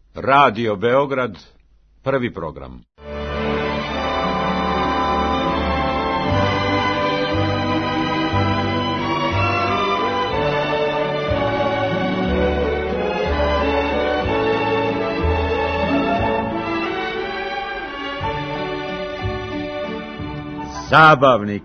Radio Beograd, prvi program. Zabavnik.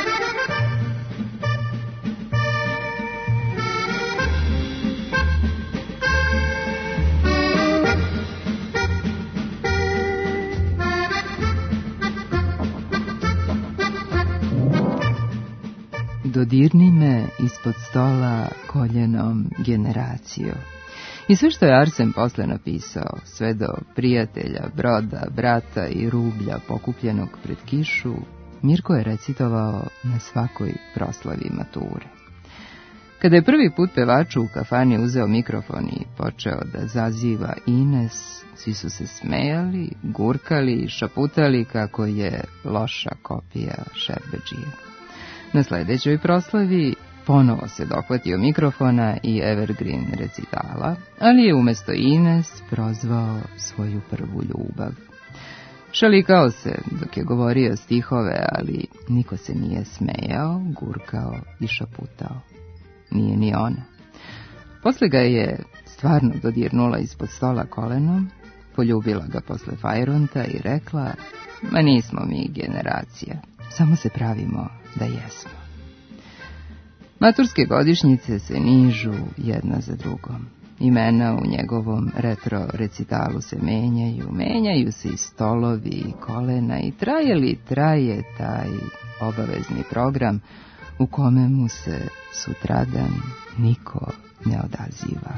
Dodirni me ispod stola koljenom generacijo. I sve što je Arsen posle napisao, sve do prijatelja, broda, brata i rublja pokupljenog pred kišu, Mirko je recitovao na svakoj proslavi mature. Kada je prvi put pevaču u kafani uzeo mikrofon i počeo da zaziva Ines, svi su se smejali, gurkali i šaputali kako je loša kopija Šerbedžije. Na sledećoj proslavi ponovo se dohvatio mikrofona i evergreen recitala, ali je umesto Ines prozvao svoju prvu ljubav. Šalikao se dok je govorio stihove, ali niko se nije smejao, gurkao i šaputao. Nije ni ona. Posle ga je stvarno dodirnula ispod stola kolenom, poljubila ga posle fajronta i rekla: ma nismo mi generacija, samo se pravimo da jesmo. Maturske godišnjice se nižu jedna za drugom. Imena u njegovom retro recitalu se menjaju se i stolovi i kolena i traje taj obavezni program u kome mu se sutradan niko ne odaziva.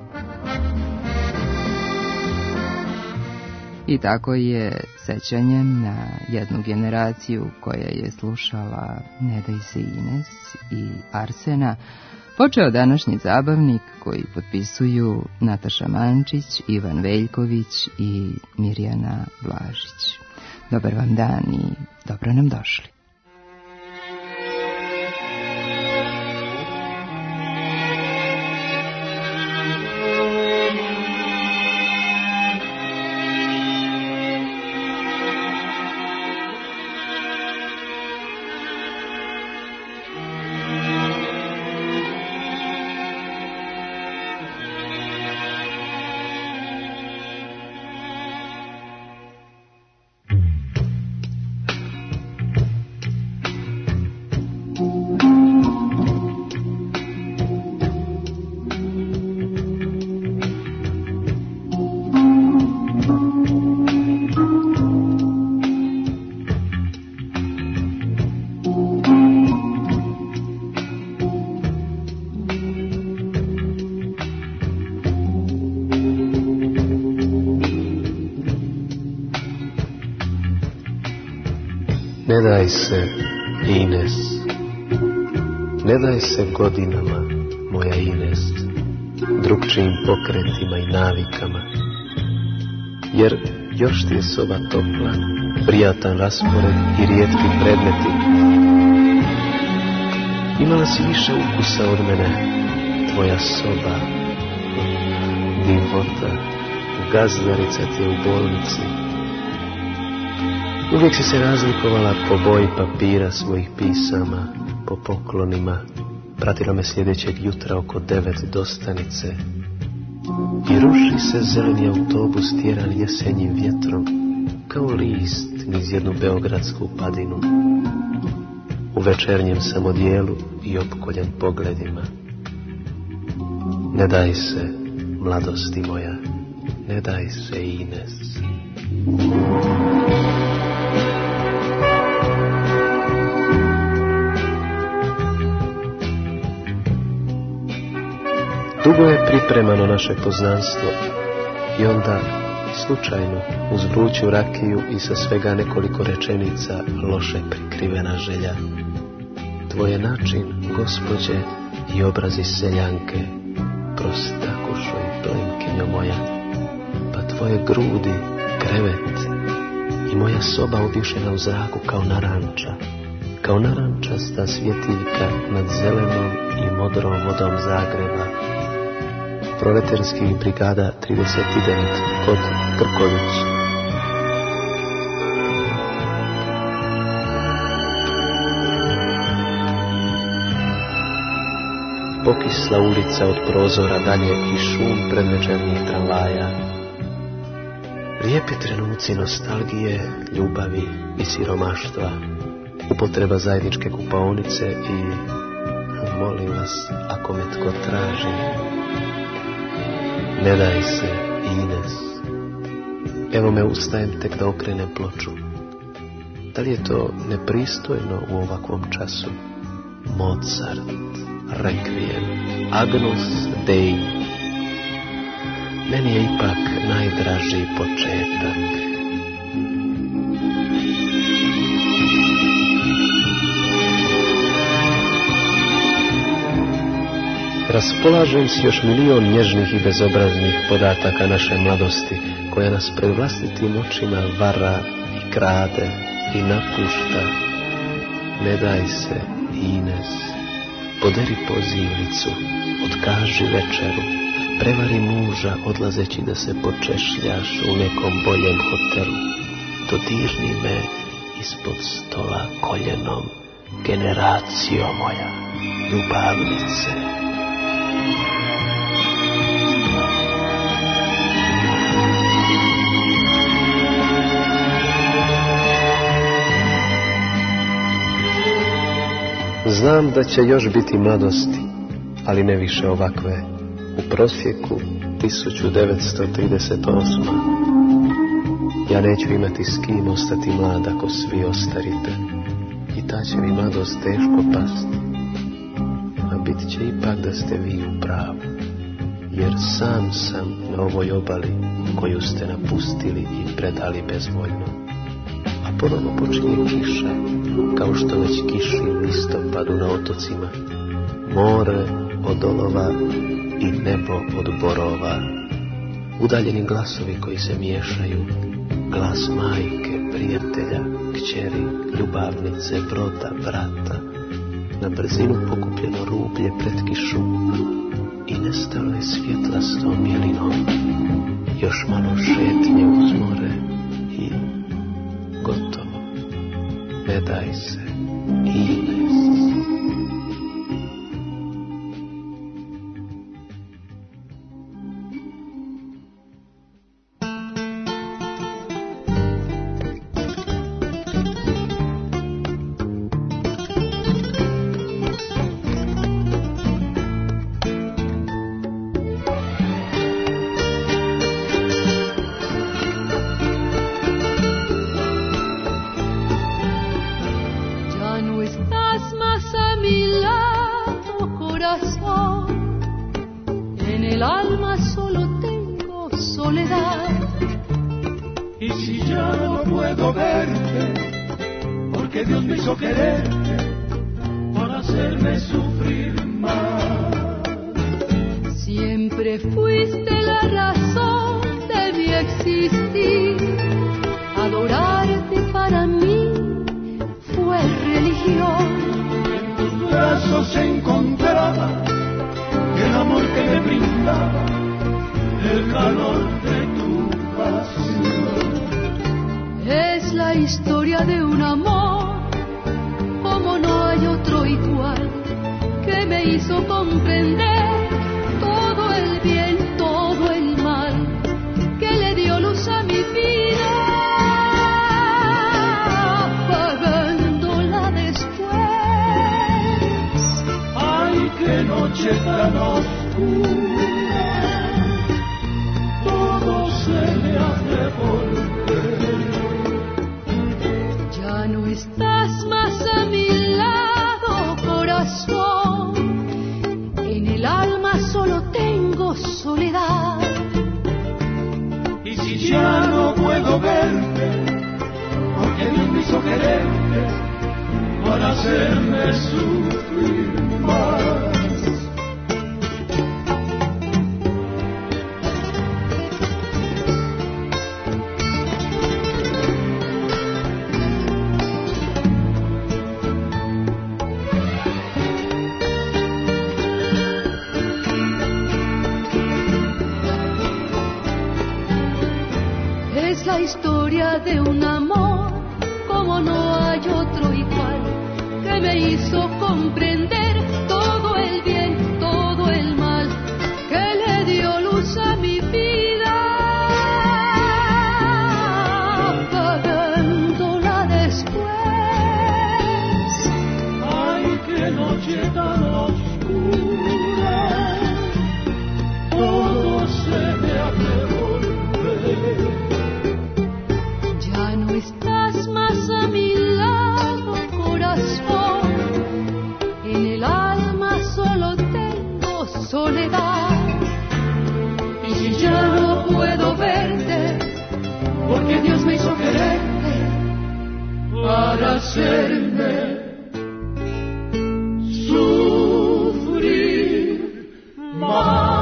I tako je sećanjem na jednu generaciju koja je slušala Ne daj se Ines i Arsena počeo današnji zabavnik koji potpisuju Nataša Mančić, Ivan Veljković i Mirjana Blažić. Dobar vam dan i dobro nam došli. Ne daj se, Ines, ne daj se godinama, moja Ines, drugčijim pokretima i navikama, jer još ti je soba topla, prijatan raspored i rijetki predmeti. Imala si više ukusa od mene, tvoja soba, divota, gazdarica ti je u bolnici. Uvijek si se razlikovala po boji papira svojih pisama, po poklonima, pratila me sljedećeg jutra oko 9 do stanice. I ruši se zeleni autobus tjeran jesenjim vjetrom, kao list niz jednu beogradsku padinu. U večernjem sam odijelu i opkoljen pogledima. Ne daj se, mladosti moja, ne daj se, Ines. Dugo je pripremano naše poznanstvo i onda, slučajno, uz vruću rakiju i sa svega nekoliko rečenica loše prikrivena želja. Tvoje način, gospođe, i obrazi seljanke, prostakušo i plemkinjo moja, pa tvoje grudi, krevet i moja soba objušena u zraku kao narančasta svjetiljka nad zelenom i modrom vodom Zagreba. proletarskih brigada 39 kod Krković. Pokisla ulica od prozora dalje i šum predvečernjih tramvaja. Lijepi trenuci nostalgije, ljubavi i siromaštva, upotreba zajedničke kupaonice i, molim vas, ako me tko traži, ne daj se, Ines. Evo me ustajem tek da okrenem ploču. Da li je to nepristojno u ovakvom času? Mozart, Requiem, Agnus Dei. Meni je ipak najdraži početak. Raspolažem s još milion nježnih i bezobraznih podataka naše mladosti, koja nas pred vlastitim očima vara i krade i napušta. Ne daj se, Ines. Poderi pozivnicu, otkaži večeru, prevari muža odlazeći da se počešljaš u nekom boljem hotelu. Dodirni me ispod stola koljenom, generacijo moja, ljubavnice. Znam da će još biti mladosti, ali ne više ovakve. U prosjeku 1938. Ja neću imati s kim ostati mlad ako svi ostarite. I ta će mi mladost teško pasti. A bit će ipak da ste vi u pravu. Jer sam sam na ovoj obali koju ste napustili i predali bezvoljno. A ponovno počinje kiša, kao što već kiši u listopadu na otocima. More od olova i nebo od borova. Udaljeni glasovi koji se miješaju. Glas majke, prijatelja, kćeri, ljubavnice, broda, brata. Na brzinu pokupljeno rublje pred kišu. I nestalo je svjetlastom jelinom. Još malo šetnje uz more i gotovo. Ne daj se, Ines. Es la historia de un amor como no hay otro igual, que me hizo comprender todo el bien, todo el mal, que le dio luz a mi vida, apagándola después. Ay, qué noche tan oscura, todo se me hace volver. Ya no estás más a mi lado, corazón, en el alma solo tengo soledad. Y si ya no puedo verte, porque Dios me hizo quererte para hacerme sufrir más.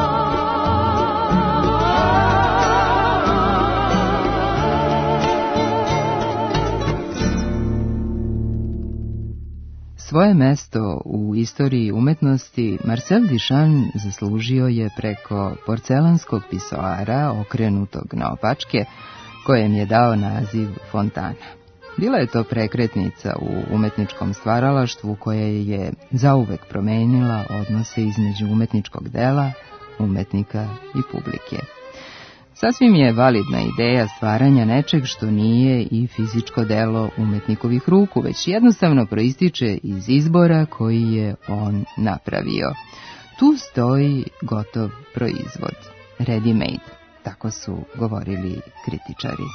Svoje mesto u istoriji umetnosti Marcel Duchamp zaslužio je preko porcelanskog pisoara okrenutog naopačke, kojem je dao naziv Fontana. Bila je to prekretnica u umetničkom stvaralaštvu koja je zauvek promenila odnose između umetničkog dela, umetnika i publike. Sasvim je validna ideja stvaranja nečeg što nije i fizičko delo umetnikovih ruku, već jednostavno proističe iz izbora koji je on napravio. Tu stoji gotov proizvod, ready made, tako su govorili kritičari.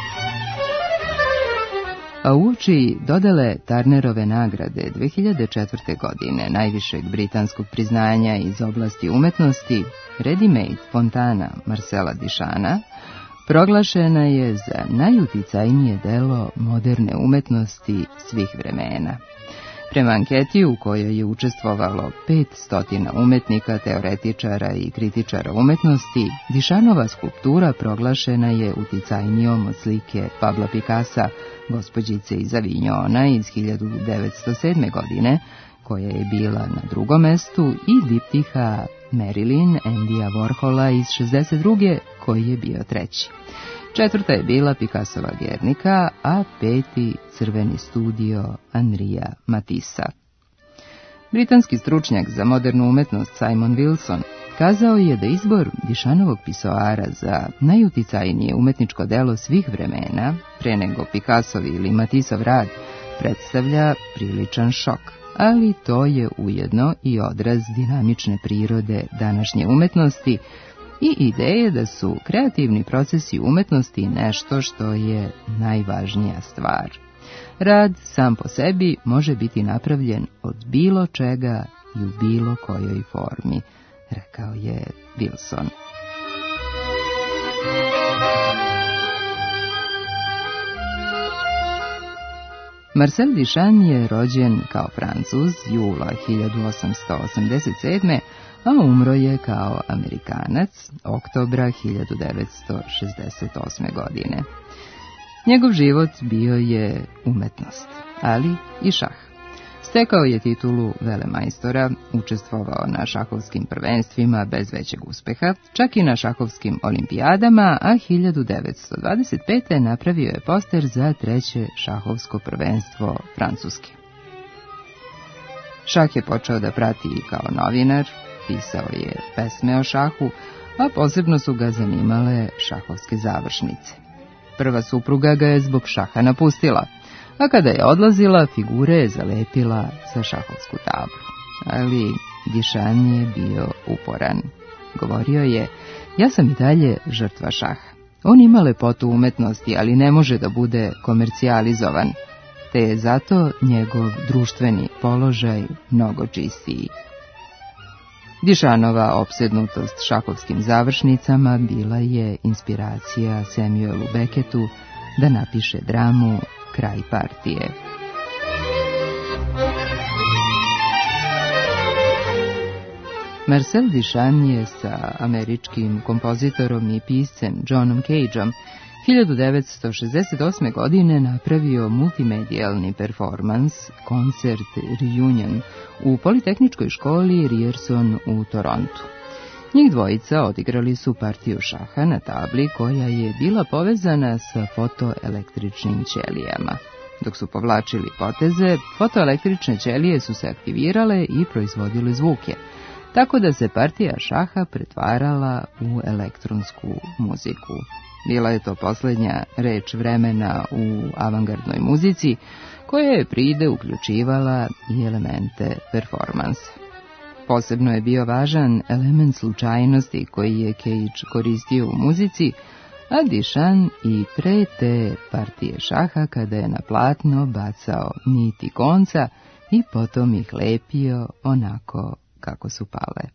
A uoči dodele Turnerove nagrade 2004. godine, najvišeg britanskog priznanja iz oblasti umetnosti, Ready Made Fontana Marcela Duchampa proglašena je za najuticajnije delo moderne umetnosti svih vremena. Prema anketi u kojoj je učestvovalo 500 umetnika, teoretičara i kritičara umetnosti, Duchampova skulptura proglašena je uticajnijom od slike Pabla Picassa, Gospođice iz Avignona iz 1907. godine, koja je bila na drugom mestu, i diptiha Marilyn Andyja Warhola iz 1962. koji je bio treći. Četvrta je bila Picassova Guernica, a peti Crveni studio Henria Matissa. Britanski stručnjak za modernu umetnost Simon Wilson kazao je da izbor Duchampovog pisoara za najuticajnije umetničko delo svih vremena, pre nego Picassovi ili Matissov rad, predstavlja priličan šok, ali to je ujedno i odraz dinamične prirode današnje umetnosti i ideje da su kreativni procesi umetnosti nešto što je najvažnija stvar. Rad sam po sebi može biti napravljen od bilo čega i u bilo kojoj formi, rekao je Wilson. Marcel Duchamp je rođen kao Francuz jula 1887. a umro je kao Amerikanac oktobra 1968. godine. Njegov život bio je umetnost, ali i šah. Stekao je titulu velemajstora, učestvovao na šahovskim prvenstvima bez većeg uspeha, čak i na šahovskim olimpijadama, a 1925. napravio je poster za treće šahovsko prvenstvo Francuske. Šah je počeo da prati i kao novinar, pisao je pesme o šahu, a posebno su ga zanimale šahovske završnice. Prva supruga ga je zbog šaha napustila, a kada je odlazila, figure je zalepila za šahovsku tablu. Ali Duchamp je bio uporan. Govorio je, ja sam i dalje žrtva šaha. On ima lepotu umetnosti, ali ne može da bude komercijalizovan, te je zato njegov društveni položaj mnogo čistiji. Duchampova opsednutost šahovskim završnicama bila je inspiracija Samuelu Beckettu da napiše dramu Kraj partije. Marcel Duchamp je sa američkim kompozitorom i piscem Johnom Cageom 1968. godine napravio multimedijalni performans, koncert Reunion, u Politehničkoj školi Ryerson u Torontu. Njih dvojica odigrali su partiju šaha na tabli koja je bila povezana sa fotoelektričnim ćelijama. Dok su povlačili poteze, fotoelektrične ćelije su se aktivirale i proizvodile zvuke, tako da se partija šaha pretvarala u elektronsku muziku. Bila je to posljednja reč vremena u avangardnoj muzici, koja je pride uključivala i elemente performansa. Posebno je bio važan element slučajnosti koji je Cage koristio u muzici, a Duchamp i pre te partije šaha kada je na platno bacao niti konca i potom ih lepio onako kako su pale.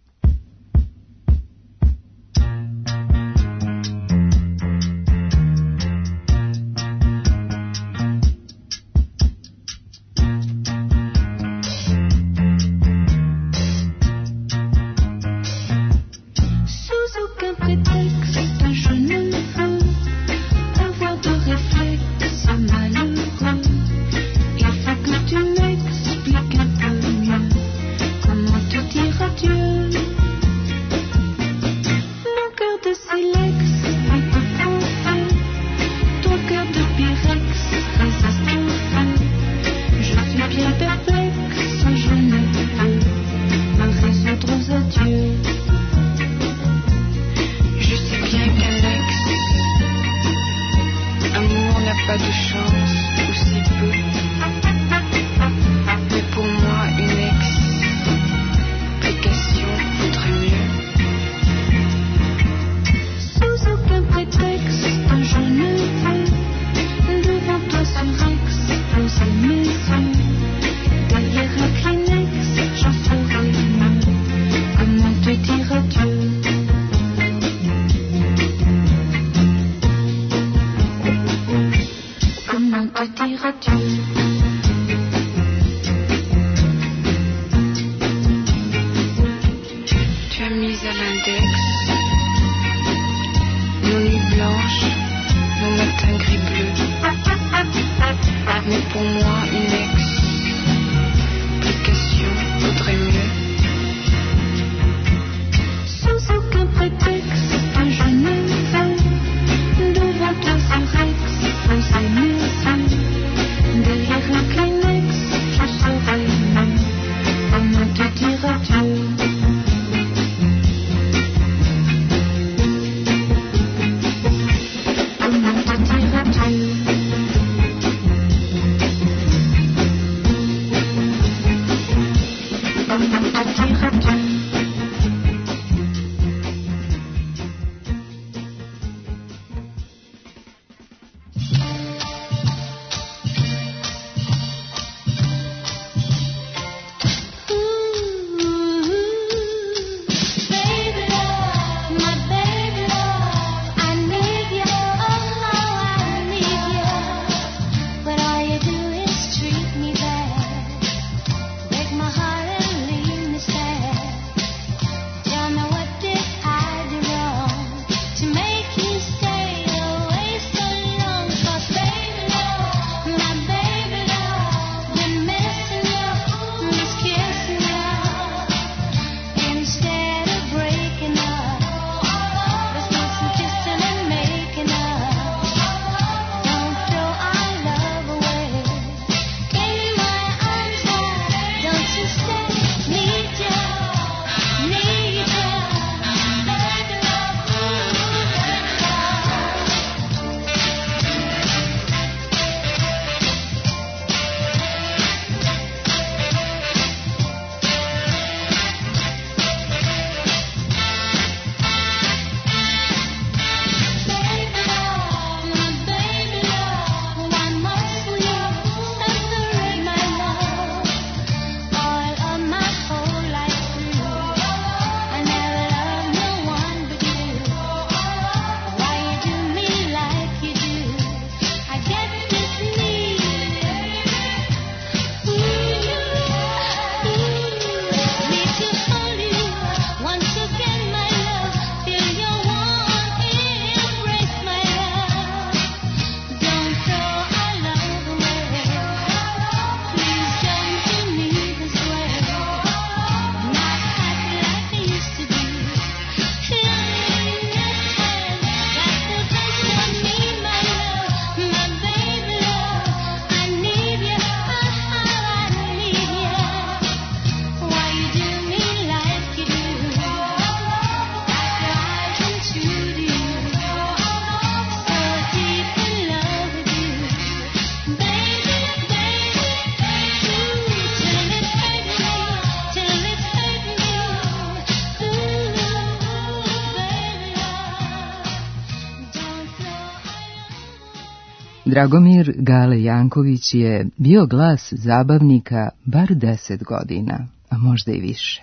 Dragomir Gale Janković je bio glas zabavnika bar 10 godina, a možda i više.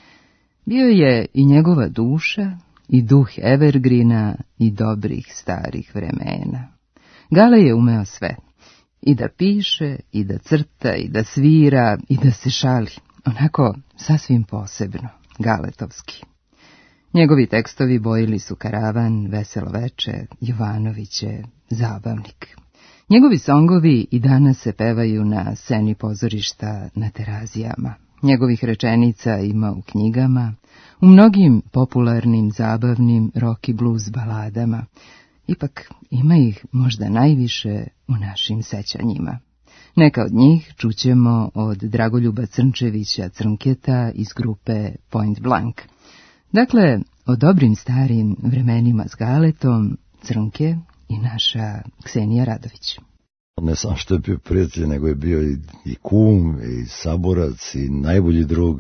Bio je i njegova duša, i duh evergrina, i dobrih starih vremena. Gale je umeo sve, i da piše, i da crta, i da svira, i da se šali, onako sasvim posebno, galetovski. Njegovi tekstovi bojili su Karavan, Veselo veče, Jovanoviće, Zabavnik. Njegovi songovi i danas se pevaju na sceni pozorišta na Terazijama. Njegovih rečenica ima u knjigama, u mnogim popularnim, zabavnim rock i blues baladama. Ipak ima ih možda najviše u našim sećanjima. Neka od njih čućemo od Dragoljuba Crnčevića Crnketa iz grupe Point Blank. Dakle, o dobrim starim vremenima s Galetom, Crnke i naša Ksenija Radović. Ne samo što je bio prijatelj, nego je bio i kum, i saborac, i najbolji drug.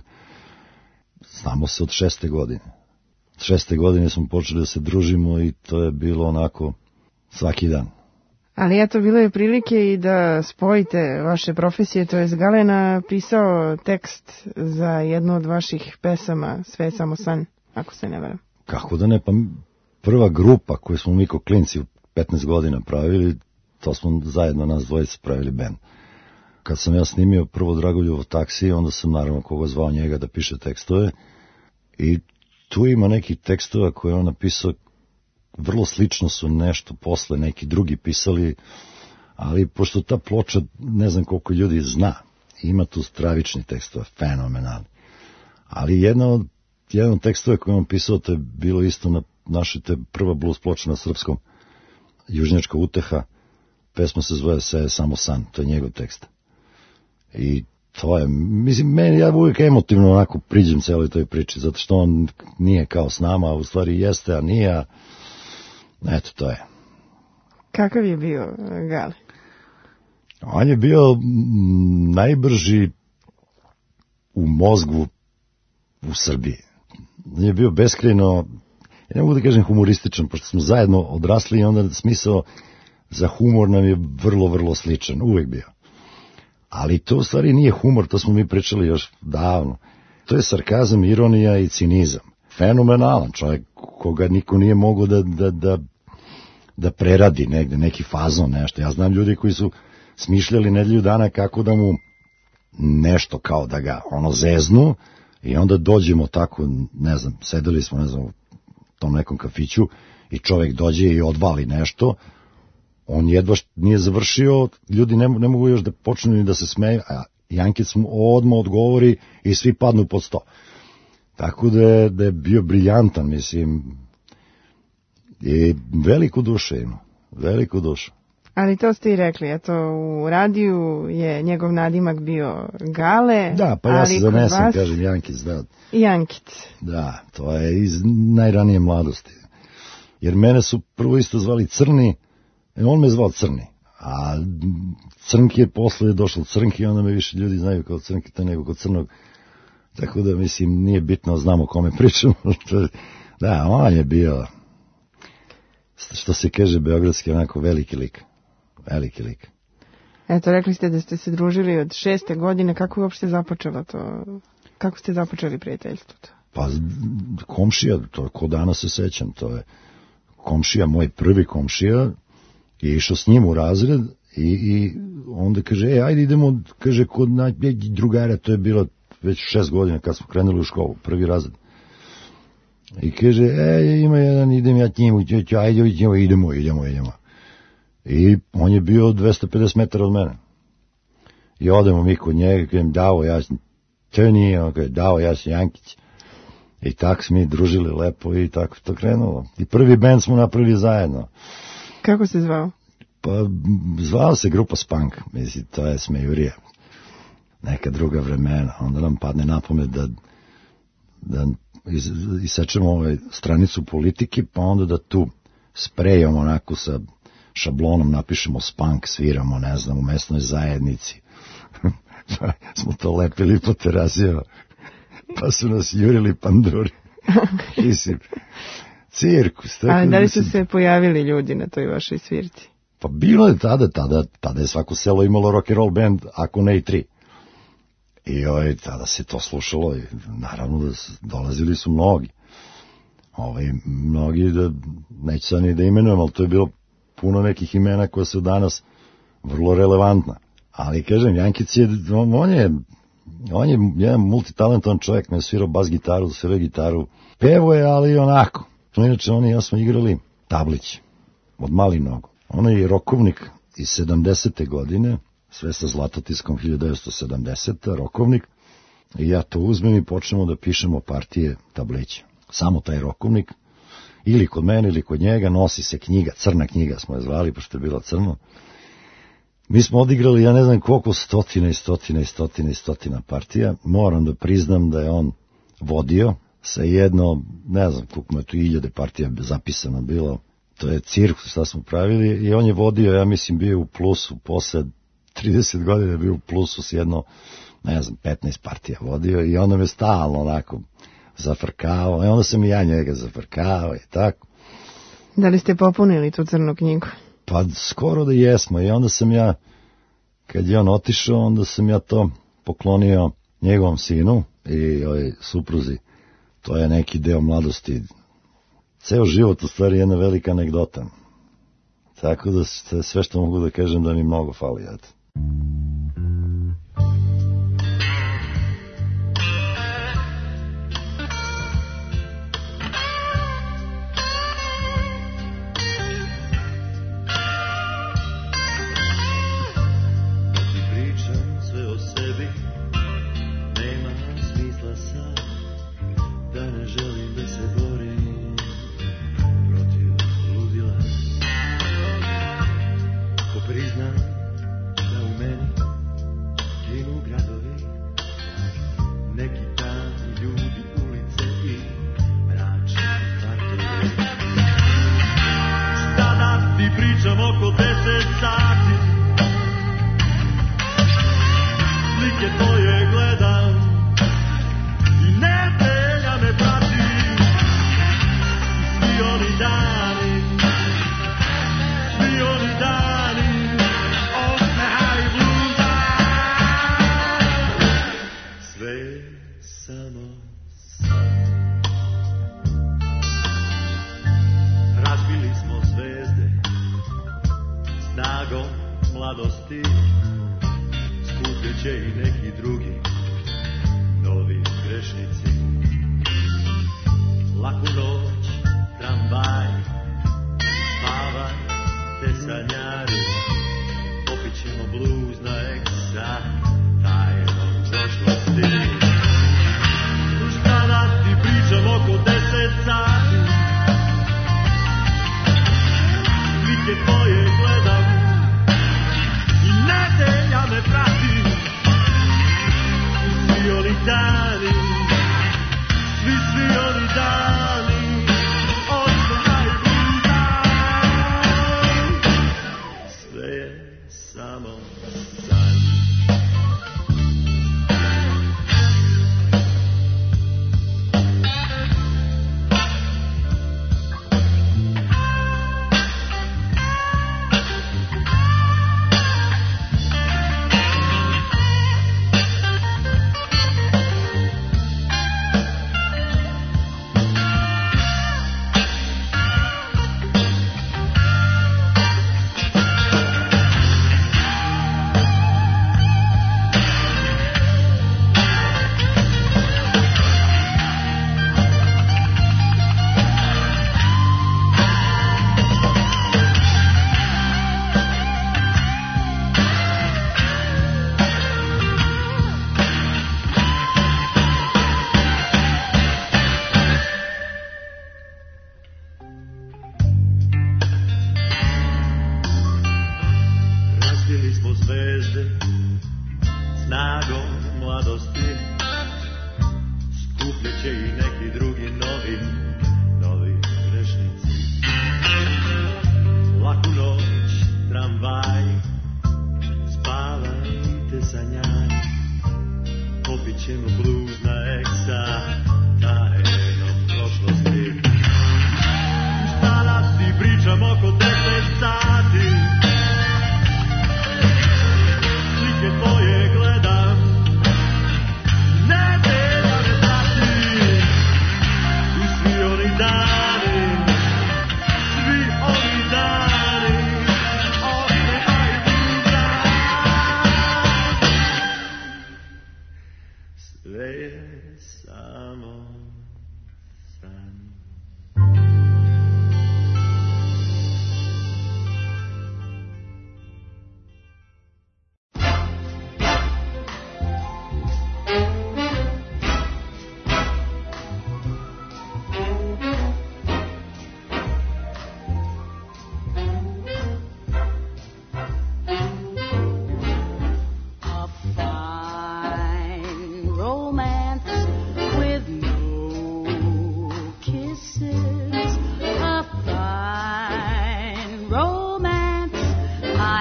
Znamo se od 6. godine. Od 6. godine smo počeli da se družimo i to je bilo onako svaki dan. Ali eto, bilo je prilike i da spojite vaše profesije, to je Gale napisao tekst za jednu od vaših pesama, Sve je samo san, ako se ne varam. Kako da ne, pa prva grupa koju smo mi ko klinci 15 godina pravili, to smo zajedno nas dvojice pravili bend. Kad sam ja snimio prvo Dragoljubo taksi, onda sam naravno koga zvao njega da piše tekstove i tu ima nekih tekstova koje on napisao, vrlo slično su nešto posle neki drugi pisali, ali pošto ta ploča ne znam koliko ljudi zna, ima tu stravični tekstova, fenomenalni. Ali jedan od tekstova koje on pisao, to je bilo isto na našoj te prva blues ploča na srpskom, Južnjačka uteha, pesma se zove Sve je samo san, to je njegov tekst. I to je, mislim, ja uvijek emotivno onako priđem celoj toj priči, zato što on nije kao s nama, a u stvari jeste, a nije, a eto, to je. Kakav je bio Gale? On je bio najbrži u mozgu u Srbiji. On je bio beskrajno, ja ne mogu da kažem humorističan, pošto smo zajedno odrasli i onda smisao za humor nam je vrlo, vrlo sličan, uvijek bio. Ali to u stvari nije humor, to smo mi pričali još davno. To je sarkazam, ironija i cinizam. Fenomenalan čovjek koga niko nije mogao da preradi negde, neki fazon, nešto. Ja znam ljudi koji su smišljali nedelju dana kako da mu nešto kao da ga zeznu i onda dođemo tako, ne znam, sedeli smo, ne znam, u tom nekom kafiću i čovjek dođe i odvali nešto, on jedva nije završio, ljudi ne mogu još da počnu ni da se smeju, a Jankic mu odmah odgovori i svi padnu pod sto. Tako da je bio briljantan, mislim, i veliku dušu ima, veliku dušu. Ali to ste i rekli, eto, u radiju je njegov nadimak bio Gale. Da, pa ja se zanesem, kažem Jankic, da. Jankic. Da, to je iz najranije mladosti. Jer mene su prvo isto zvali Crni, on me zvao Crni, a Crnki je posle došlo Crnki i onda me više ljudi znaju kao Crnkita nego kao Crnog. Tako da, mislim, nije bitno, znamo o kome pričamo. Da, on je bio, što se kaže beogradski, onako veliki lik. Veliki lik. Eto, rekli ste da ste se družili od 6. godine, kako je uopšte započelo to? Kako ste započeli prijateljstvo? Pa, komšija, to je ko danas se sećam, to je komšija, moj prvi komšija, je išao s njim u razred i onda kaže, ajde idemo, kaže, kod drugara, to je bilo već 6 godina kad smo krenuli u školu, prvi razred. I kaže, ima jedan, idem ja njemu, ajde, idemo. I on je bio 250 metara od mene. I odemo mi kod njega, kažem, Davo, ja sam Toni, on kaže, Davo, ja sam Jankić. I tako smo mi družili lepo i tako to krenulo. I prvi band smo napravili zajedno. Kako se zvao? Pa, zvao se grupa Spank, mislim, to je smejurija. Neka druga vremena. Onda nam padne na pamet da isečemo stranicu politike, pa onda da tu sprejamo onako sa šablonom, napišemo Spank, sviramo, ne znam, u mesnoj zajednici. Smo to lepili po Terazijama, pa su nas jurili panduri. Mislim, cirkus. Ali da li su se pojavili ljudi na toj vašoj svirci? Pa bilo je tada je svako selo imalo rock and roll band, ako ne i 3. I tada se to slušalo i naravno da dolazili su mnogi. Mnogi, neću sad ni da imenujem, ali to je bilo puno nekih imena koja su danas vrlo relevantna. Ali kažem, Jankic je, on je jedan multitalentovan čovjek, ne svirao bas gitaru, svirao gitaru, pevo je, ali onako. Inače, on i ja smo igrali tablić od malih nogu. On je rokovnik iz 70. godine, sve sa Zlatotiskom 1970. rokovnik, i ja to uzmem i počnemo da pišemo partije tablića. Samo taj rokovnik, ili kod mene ili kod njega, nosi se knjiga, crna knjiga smo je zvali, pošto je bila crno. Mi smo odigrali, ja ne znam koliko, stotina partija. Moram da priznam da je on vodio sa jedno, ne znam koliko je tu 1000 partija zapisano bilo. To je cirkus šta smo pravili i on je vodio, ja mislim, bio u plusu, posle 30 godina je bio u plusu s jedno, ne znam, 15 partija vodio i onda me stalno onako zafrkao, i onda sam i ja njega zafrkao i tako. Da li ste popunili tu crnu knjigu? Pa skoro da jesmo, i onda sam ja, kad je on otišao, onda sam ja to poklonio njegovom sinu i supruzi. To je neki deo mladosti. Ceo život u stvari je jedna velika anegdota. Tako da sve što mogu da kažem da mi mnogo fali. Eto. Pričam oko 10 sati.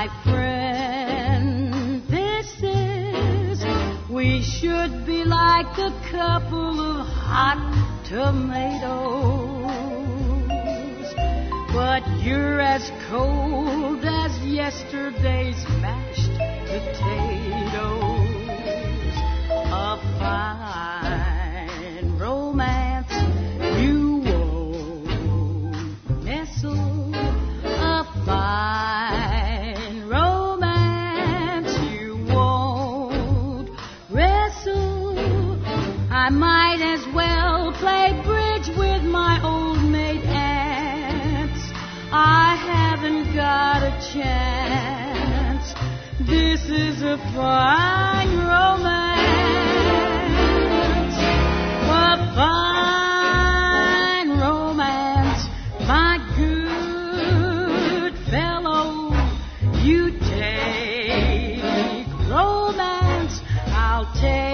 my friend, this is, we should be like a couple of hot tomatoes, but you're as cold as yesterday's mashed potatoes. A fine romance you won't nestle, a fine romance you won't wrestle. I might as well play bridge with my old maid aunts. I haven't got a chance. This is a fine romance, a fine romance, my good fellow. You take romance, I'll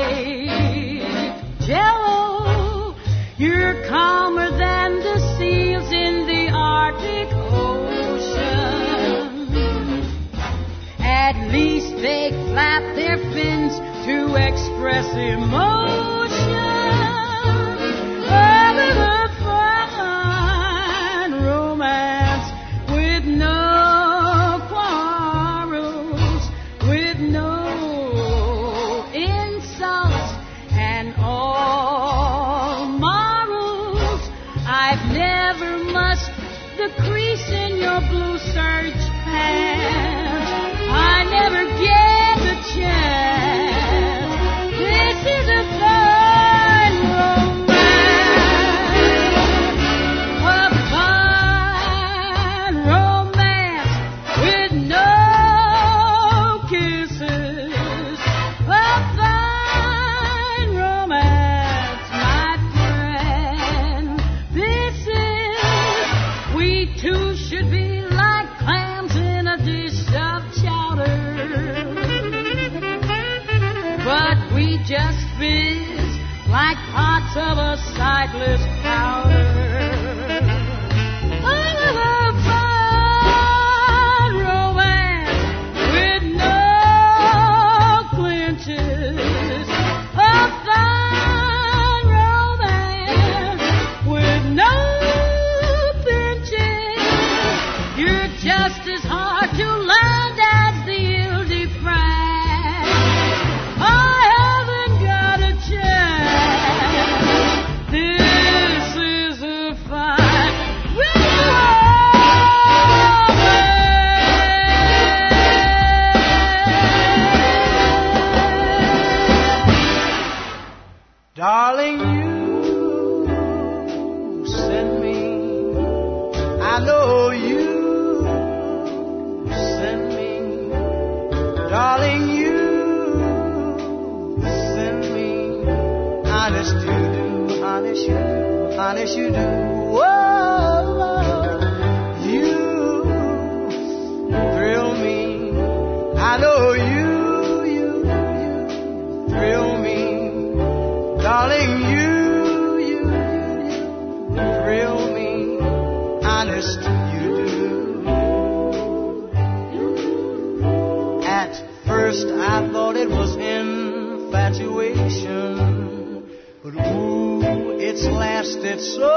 take jello. You're calmer than the seals in the Arctic Ocean. At least they flap their fins to express emotion. Oh, a fine romance with no quarrels, with no insults and all morals. I've never musked the crease in your blue serge pants. I never get the chance. This is a fine romance, a fine romance with no kisses, a fine romance, my friend. This is, we two should be like clams in a dish of chowder, but we just fizz like pots of a sightless powder. Oh, a fine romance with no clinches, a fine romance with no pinches. You're just as hard to land as the Ile-de-France. I haven't got a chance. This is a fine romance. Darling, you send me, I know you send me. Darling, you send me. Honest you do, honest you do, honest you do. Whoa, you thrill me. I know you thrill me. Darling, you thrill me, honest you do. At first I thought it was infatuation, but ooh, it's lasted so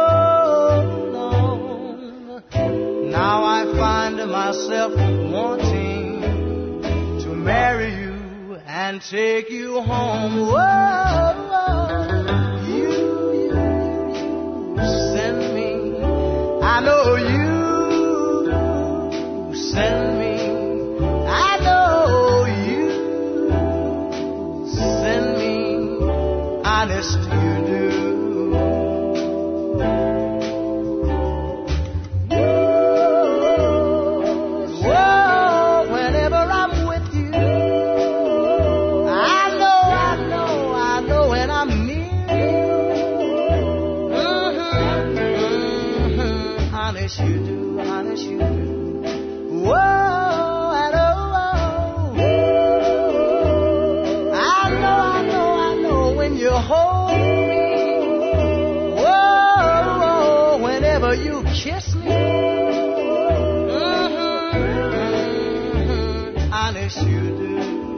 long. Now I find myself wanting to marry you and take you home. Whoa, you send me. I know you send me. I know you send me. Honest you do. You kiss me, honest you do.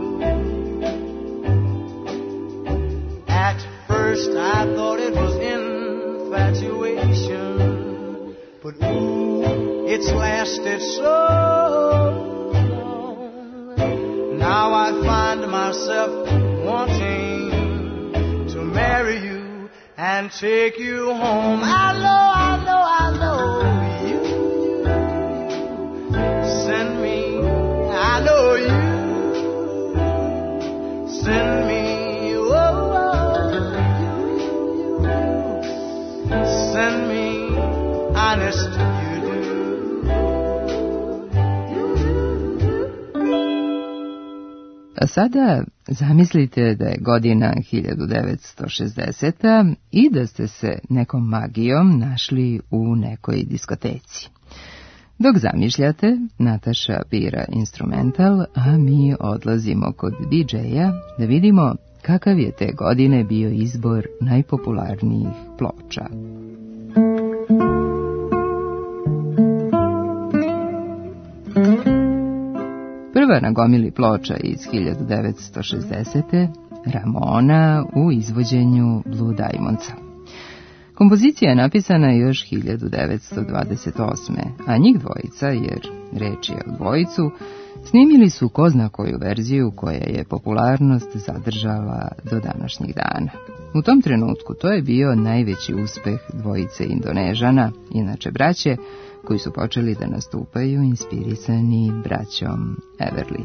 At first I thought it was infatuation, but ooh, it's lasted so long. Now I find myself wanting to marry you and take you home. I know you send me. I know you send me. Send me honest you do. A sada zamislite da je godina 1960. i da ste se nekom magijom našli u nekoj diskoteci. Dok zamišljate, Nataša bira instrumental, a mi odlazimo kod DJ-a da vidimo kakav je te godine bio izbor najpopularnijih ploča. Prva na gomili ploča iz 1960. Ramona u izvođenju Blue Diamondsa. Kompozicija je napisana još 1928. a njih dvojica, jer reč je o dvojicu, snimili su ko zna koju verziju koja je popularnost zadržala do današnjih dana. U tom trenutku to je bio najveći uspeh dvojice Indonežana, inače braće, koji su počeli da nastupaju inspirisani braćom Everly.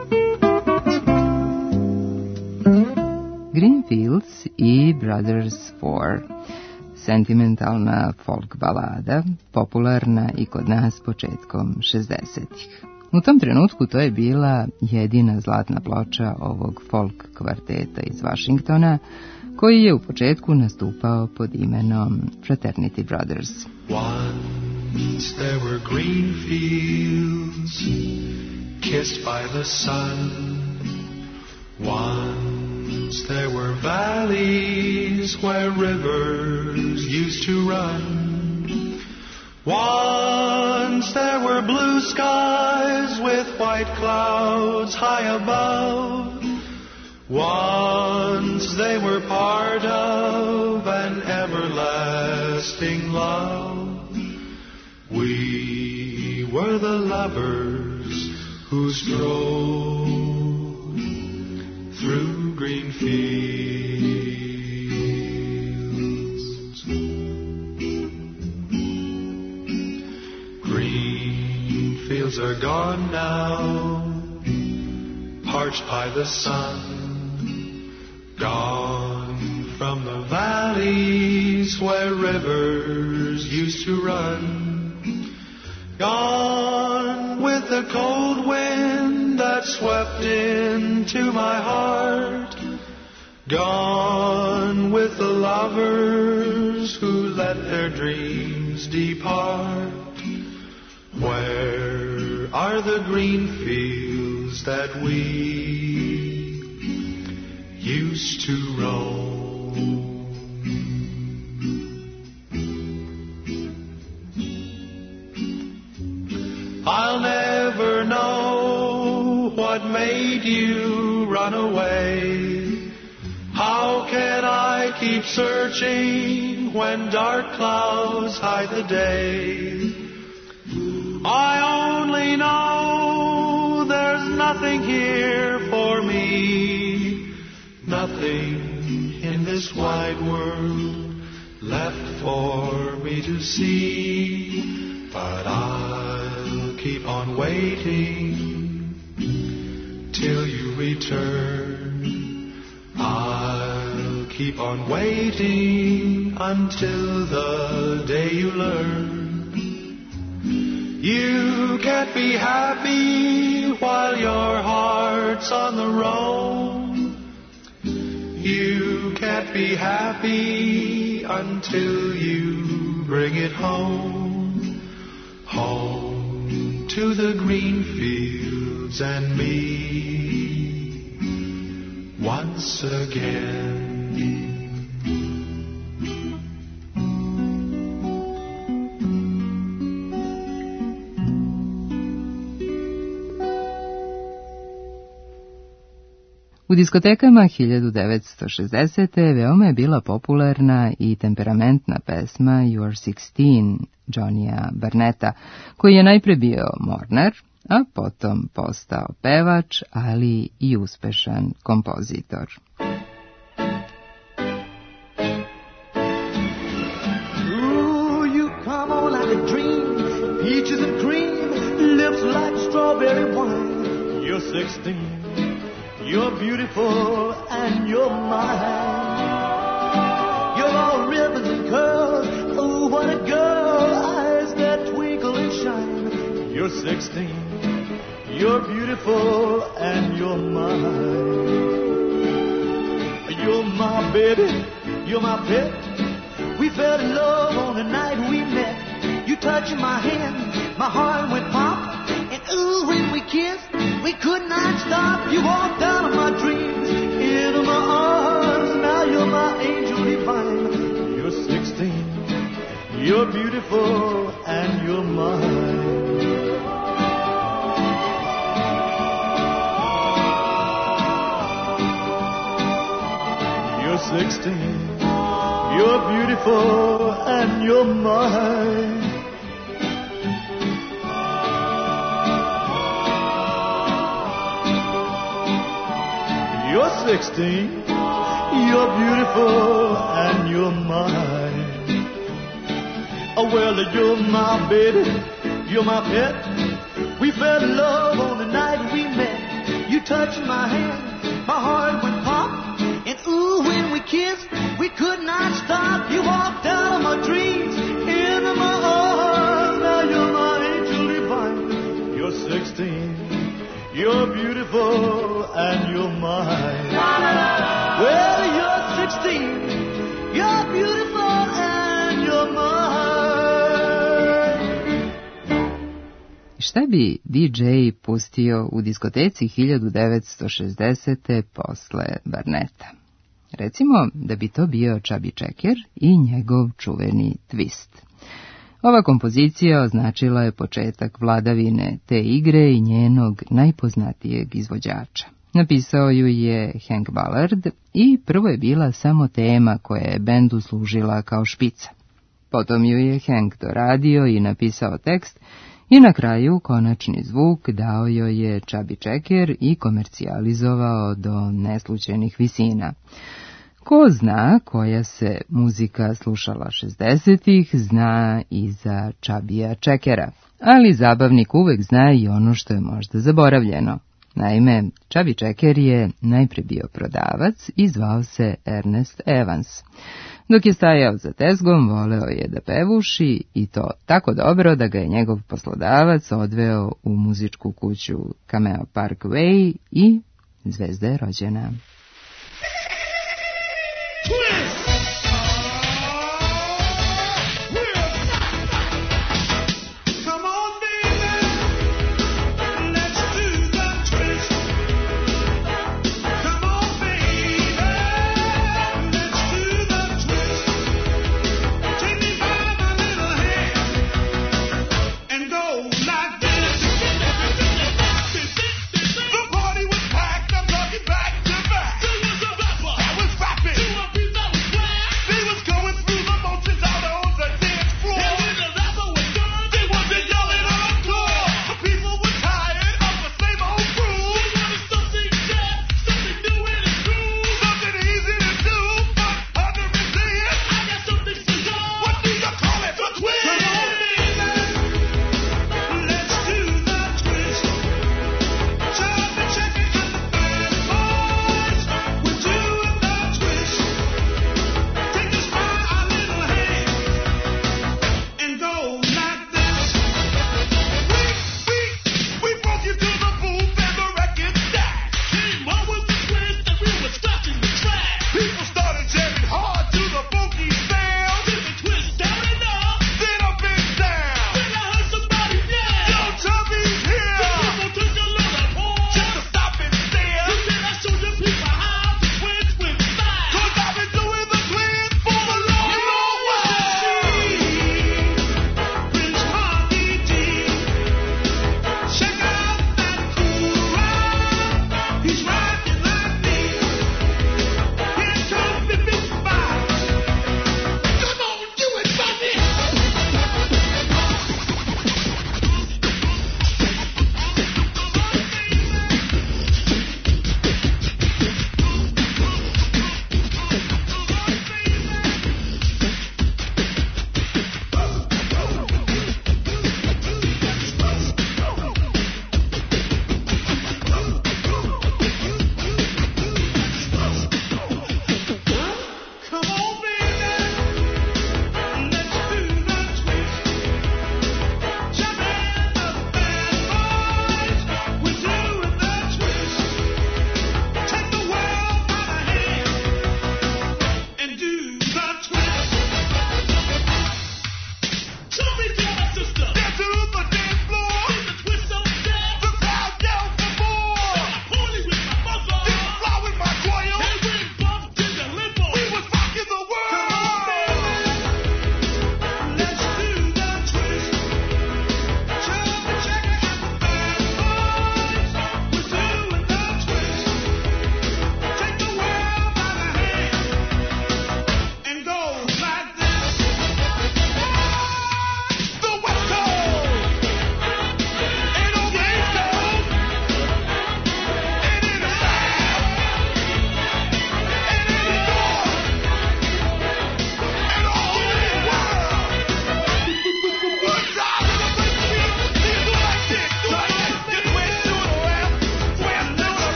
Greenfields i Brothers 4, sentimentalna folk balada, popularna i kod nas početkom 60-ih. U tom trenutku to je bila jedina zlatna ploča ovog folk kvarteta iz Washingtona, koji je u početku nastupao pod imenom Fraternity Brothers. Once there were green fields kissed by the sun. Once there were valleys where rivers used to run. Once there were blue skies with white clouds high above. Once they were part of an everlasting love. We were the lovers who strolled through green fields. Green fields are gone now, parched by the sun. Gone from the valleys where rivers used to run. Gone with the cold wind that swept into my heart. Gone with the lovers who let their dreams depart. Where are the green fields that we used to roam? I'll never know what made you run away. How can I keep searching when dark clouds hide the day? I only know there's nothing here for me, nothing in this wide world left for me to see. But I'll keep on waiting till you return. I'll keep on waiting until the day you learn. You can't be happy while your heart's on the roam. You can't be happy until you bring it home. Home to the green fields and me once again. U diskotekama 1960. veoma je bila popularna i temperamentna pesma You're 16 Johnnya Barnetta, koji je najpre bio mornar, a potom postao pevač, ali i uspešan kompozitor. Peaches and cream, lips like strawberry wine. You're 16, you're beautiful, and you're mine. You're all ribbons and curls, oh, what a girl, eyes that twinkle and shine. You're 16, you're beautiful, and you're mine. You're my baby, you're my pet. We fell in love on the night we met. You touched my hand, my heart went pop, and ooh, when we kissed, we could not stop. You walked out of my dreams, into my arms, now you're my angel divine. You're 16, you're beautiful, and you're mine. You're 16, you're beautiful, and you're mine. You're 16, you're beautiful, and you're mine. Oh, well, you're my baby, you're my pet. We fell in love on the night we met. You touched my hand, my heart went pop, and ooh, when we kissed, we could not stop. You walked out of my dreams, into my arms, now you're my angel divine. You're 16. You're beautiful and you're mine. Well, you're 16. You're beautiful and you're mine. Šta bi DJ pustio u diskoteci 1960. posle Barnetta? Recimo da bi to bio Chubby Checker i njegov čuveni Twist. Ova kompozicija označila je početak vladavine te igre i njenog najpoznatijeg izvođača. Napisao ju je Hank Ballard i prvo je bila samo tema koja je bendu služila kao špica. Potom ju je Hank doradio i napisao tekst i na kraju konačni zvuk dao joj je Chubby Checker i komercijalizovao do neslućenih visina. Ko zna koja se muzika slušala 60-ih, zna i za Chubbya Checkera, ali zabavnik uvek zna i ono što je možda zaboravljeno. Naime, Chubby Checker je najpre bio prodavac i zvao se Ernest Evans. Dok je stajao za tezgom, voleo je da pevuši i to tako dobro da ga je njegov poslodavac odveo u muzičku kuću Cameo Parkway i zvezda je rođena. The party was packed, I'm talking back to back.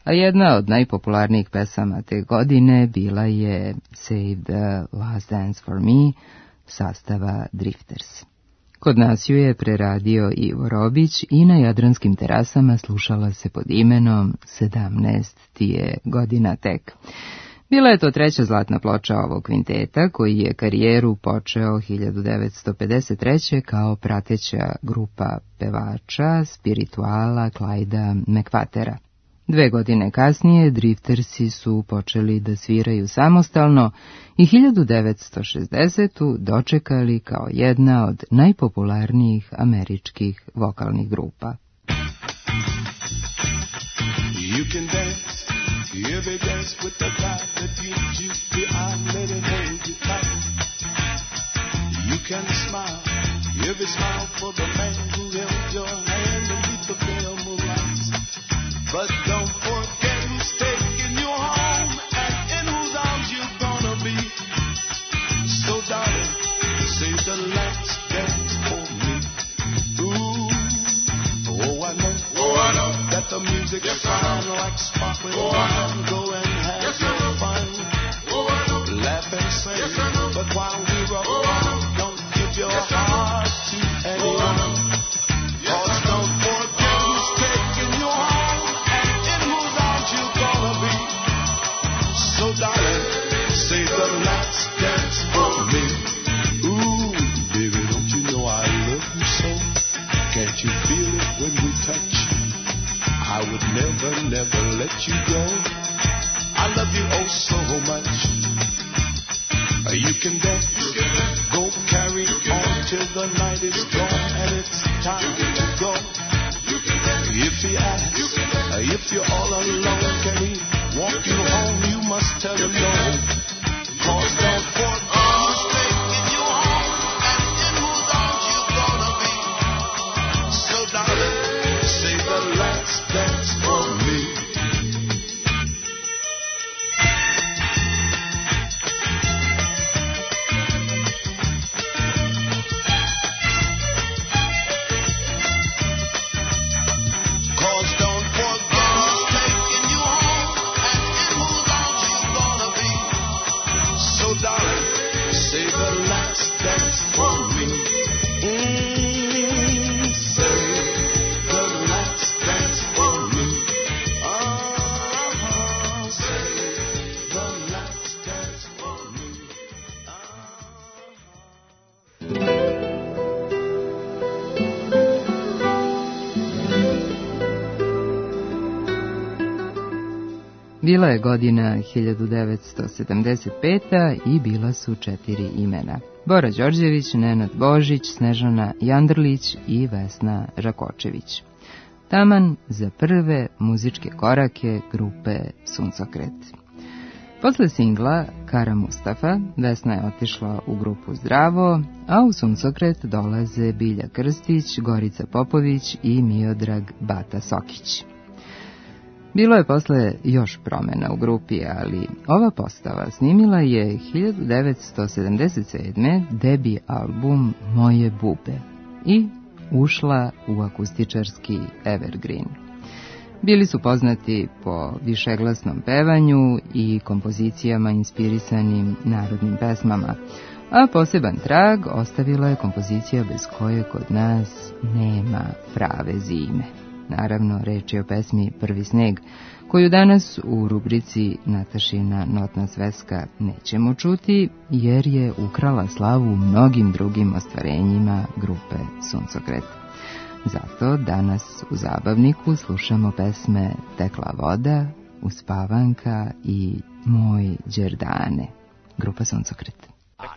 A jedna od najpopularnijih pesama te godine bila je Save the Last Dance for Me sastava Drifters. Kod nas ju je preradio Ivo Robić i na jadranskim terasama slušala se pod imenom 17 ti je godina tek. Bila je to treća zlatna ploča ovog kvinteta, koji je karijeru počeo 1953. kao prateća grupa pevača spirituala Clyda McPhatera. 2 godine kasnije Driftersi su počeli da sviraju samostalno i 1960. dočekali kao jedna od najpopularnijih američkih vokalnih grupa. You can dance, every dance with the guy that you choose to, I'm letting hold you tight. You can smile, every smile for the man who held your hand beneath the pale moonlight. But don't forget who's taking you home and in whose arms you're gonna be. So darling, save the last dance for me. Ooh, oh I know that the music is fine like sparkling wine. Go and have your fun. Laugh and sing, but while we're apart, don't give your heart to anyone. Cause don't forget who's taking you home and in whose arms you're gonna be. So darling, say the last dance for me. Ooh, baby, don't you know I love you so? Can't you feel it when we touch? I would never, never let you go. I love you oh so much. You can dance, go carry on till the night is gone and it's time to go. If he asks, if you're all alone, can he walk you home? You must tell him no. Cause don't forget who's taking you home and in whose arms you're gonna be. So darling, say the last dance for me. Bila je godina 1975. i bila su 4 imena. Bora Đorđević, Nenad Božić, Snežana Jandrlić i Vesna Rakočević. Taman za prve muzičke korake grupe Suncokret. Posle singla Kara Mustafa, Vesna je otišla u grupu Zdravo, a u Suncokret dolaze Bilja Krstić, Gorica Popović i Miodrag Bata Sokić. Bilo je posle još promjena u grupi, ali ova postava snimila je 1977. debi album Moje bube i ušla u akustičarski evergreen. Bili su poznati po višeglasnom pevanju i kompozicijama inspirisanim narodnim pesmama, a poseban trag ostavila je kompozicija bez koje kod nas nema prave zime. Naravno, reč je o pesmi Prvi sneg, koju danas u rubrici Natašina notna sveska nećemo čuti, jer je ukrala slavu mnogim drugim ostvarenjima grupe Suncokret. Zato danas u zabavniku slušamo pesme Tekla voda, Uspavanka i Moj Đerdane, grupa Suncokret.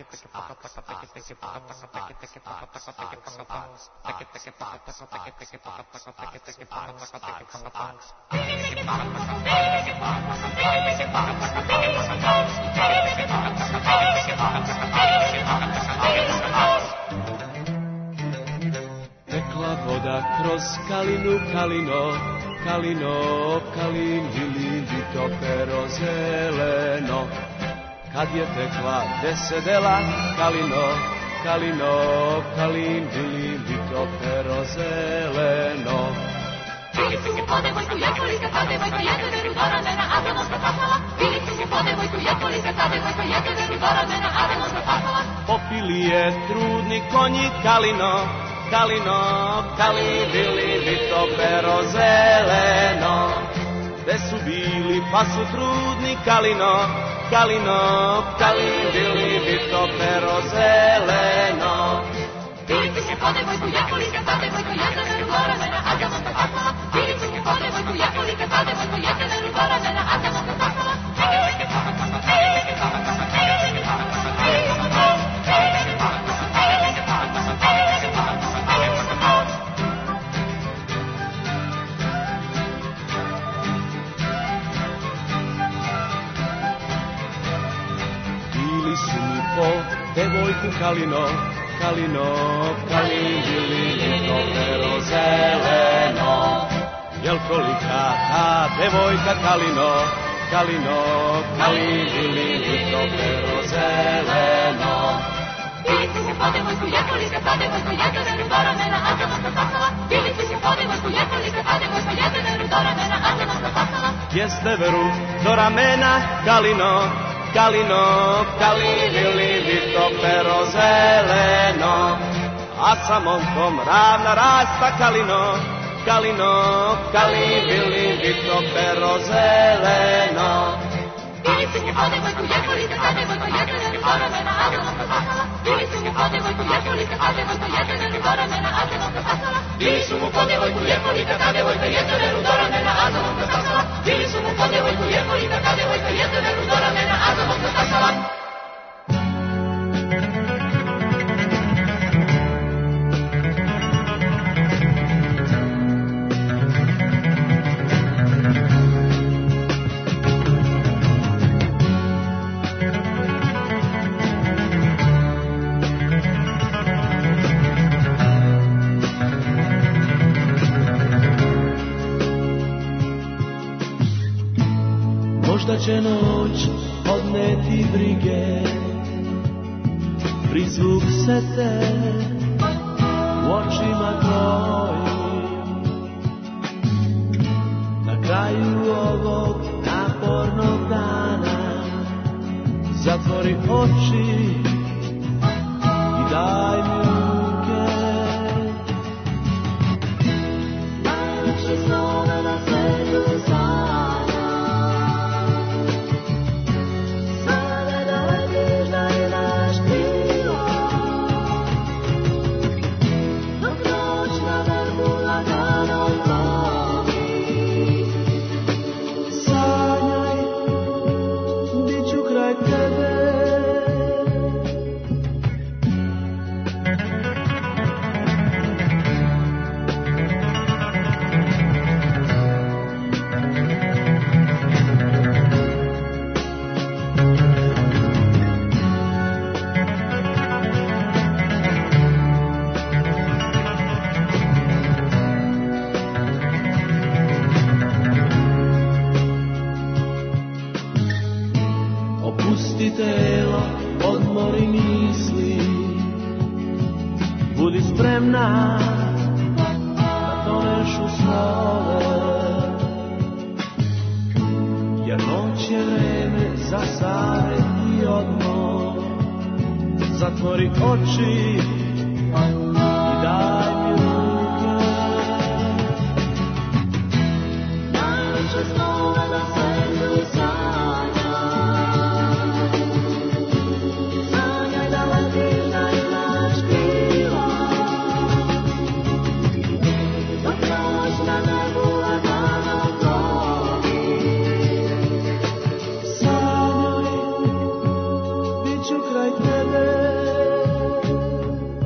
Tekla voda kroz kalinu, kalino, kalino, kalin, dilindi, to pero zeleno. Kad je tekla, gde se dela, kalino, kalino, kalin, dilindi, to pero zeleno. Bili su po devojku, jekolika, ta devojka je neveru do ramena, a za nos zapasala. Bili su po devojku, jekolika, ta devojka je neveru do ramena, a za nos zapasala. Popili je trudni konji kalino, kalino, kali, bili bi to pero zeleno. Gde su bili pa su trudni kalino, kalino, kali, bili bi to pero zeleno. Bili su po devojku, jekolika, ta devojka je neveru do ramena, a za nos zapasala. Bili su po devojku, jekolika, ta devojka je neveru do ramena, a za nos zapasala. Bili su mi po devojku kalino, kalino, kali, bili bi to pero zeleno. Jel kolika ta devojka kalino, kalino, kali, bili bi to pero zeleno. Bili su po devojku, jekolika, ta devojka je neveru do ramena, a za nos zapasala. Bili su po devojku, jekolika, ta devojka je neveru do ramena, a za nos zapasala. Jeste veru do ramena, kalino, kalino, kali, bili bi to pero zeleno. A sa momkom ravna rasta kalino, kalino, kali, bili bi to pero zeleno. Bili su po devojku, jekolika, ta devojka je neveru do ramena, a za nos zapasala. Bili su po devojku, jekolika, ta devojka je neveru do ramena, a za nos zapasala. Bili su po devojku, jekolika, ta devojka je neveru do ramena, a za nos zapasala. Bili su po devojku, jekolika, ta devojka je neveru do ramena, a za nos zapasala. Možda će noć odneti brige, prizvuk sete u očima tvojim. Na kraju ovog napornog dana zatvori oči i daj mi ruke. Najljepše snove na svetu sanja. telo, odmori misli. Budi spremna da toneš u snove, jer noć je vreme za savjet i odmor. Zatvori oči i daj mi ruke. Najveće snove na svetu sanja. Sanjaj da letiš, da imaš krila, dok noć na nebu lagano plovi. Sanjaj, bit ću kraj tebe.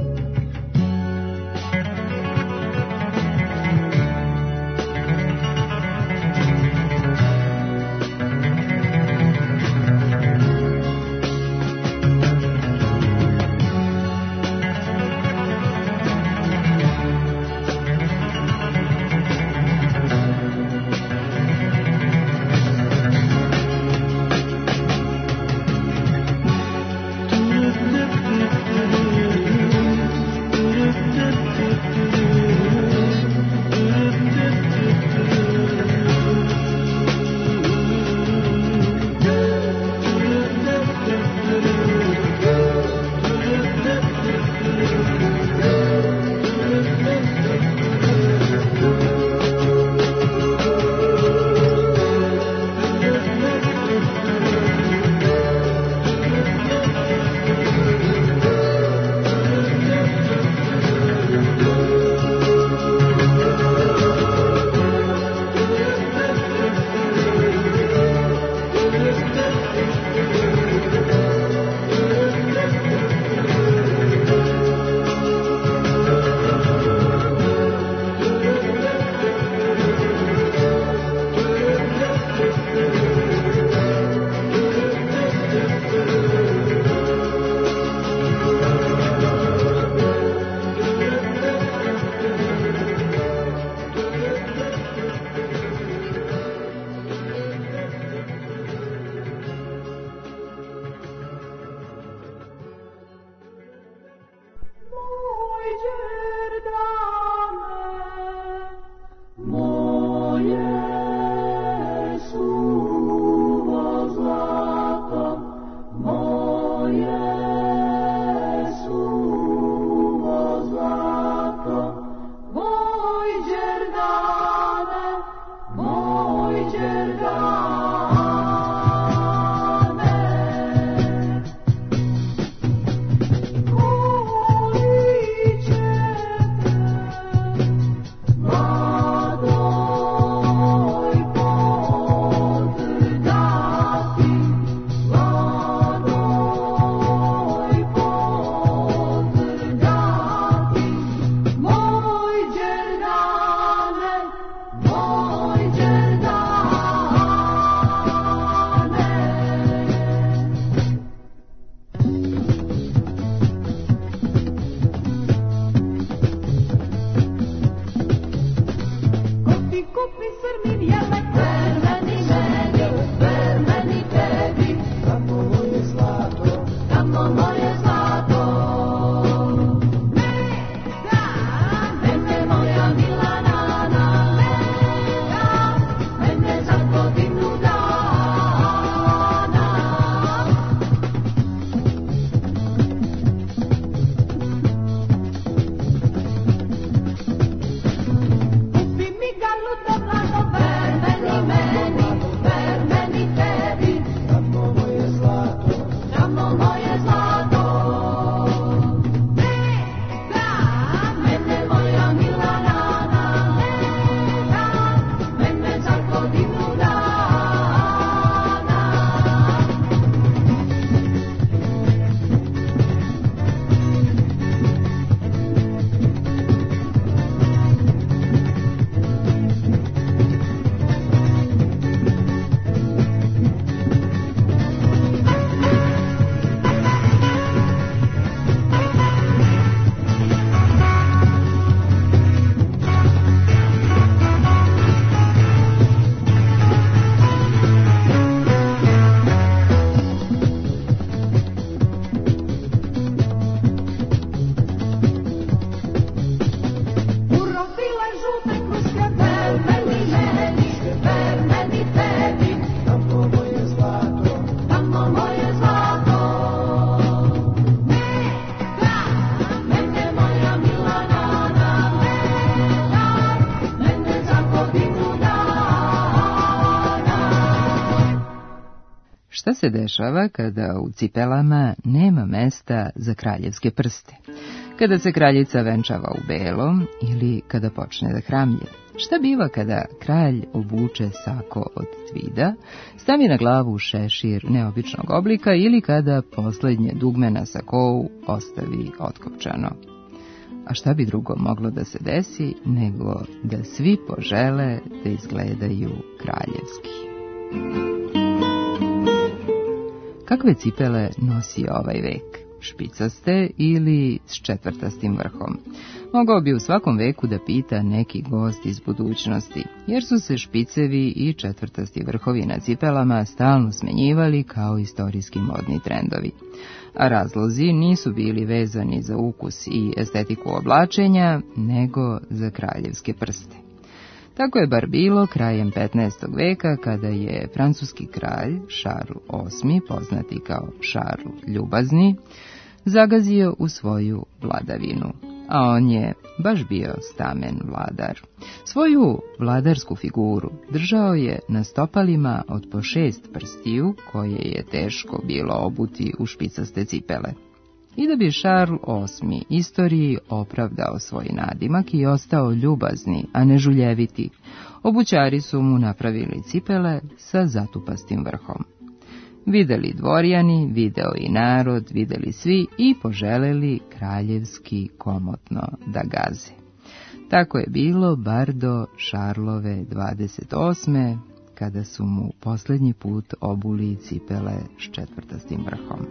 Šta se dešava kada u cipelama nema mesta za kraljevske prste? Kada se kraljica venčava u belom ili kada počne da hramlje? Šta biva kada kralj obuče sako od tvida, stavi na glavu šešir neobičnog oblika ili kada poslednje dugme na sakou ostavi otkopčano? A šta bi drugo moglo da se desi nego da svi požele da izgledaju kraljevski? Kakve cipele nosi ovaj vek? Špicaste ili s četvrtastim vrhom? Mogao bi u svakom veku da pita neki gost iz budućnosti, jer su se špicevi i četvrtasti vrhovi na cipelama stalno smenjivali kao istorijski modni trendovi. A razlozi nisu bili vezani za ukus i estetiku oblačenja, nego za kraljevske prste. Tako je bar bilo krajem 15. veka kada je francuski kralj Charles VIII, poznati kao Charles Ljubazni, zagazio u svoju vladavinu, a on je baš bio stamen vladar. Svoju vladarsku figuru držao je na stopalima od po 6 prstiju, koje je teško bilo obuti u špicaste cipele. I da bi Charles VIII istoriji opravdao svoj nadimak i ostao ljubazni, a ne žuljeviti, obućari su mu napravili cipele sa zatupastim vrhom. Videli dvorjani, video i narod, videli svi i poželeli kraljevski komotno da gaze. Tako je bilo bar do Šarlove 28. kada su mu posljednji put obuli cipele s četvrtastim vrhom.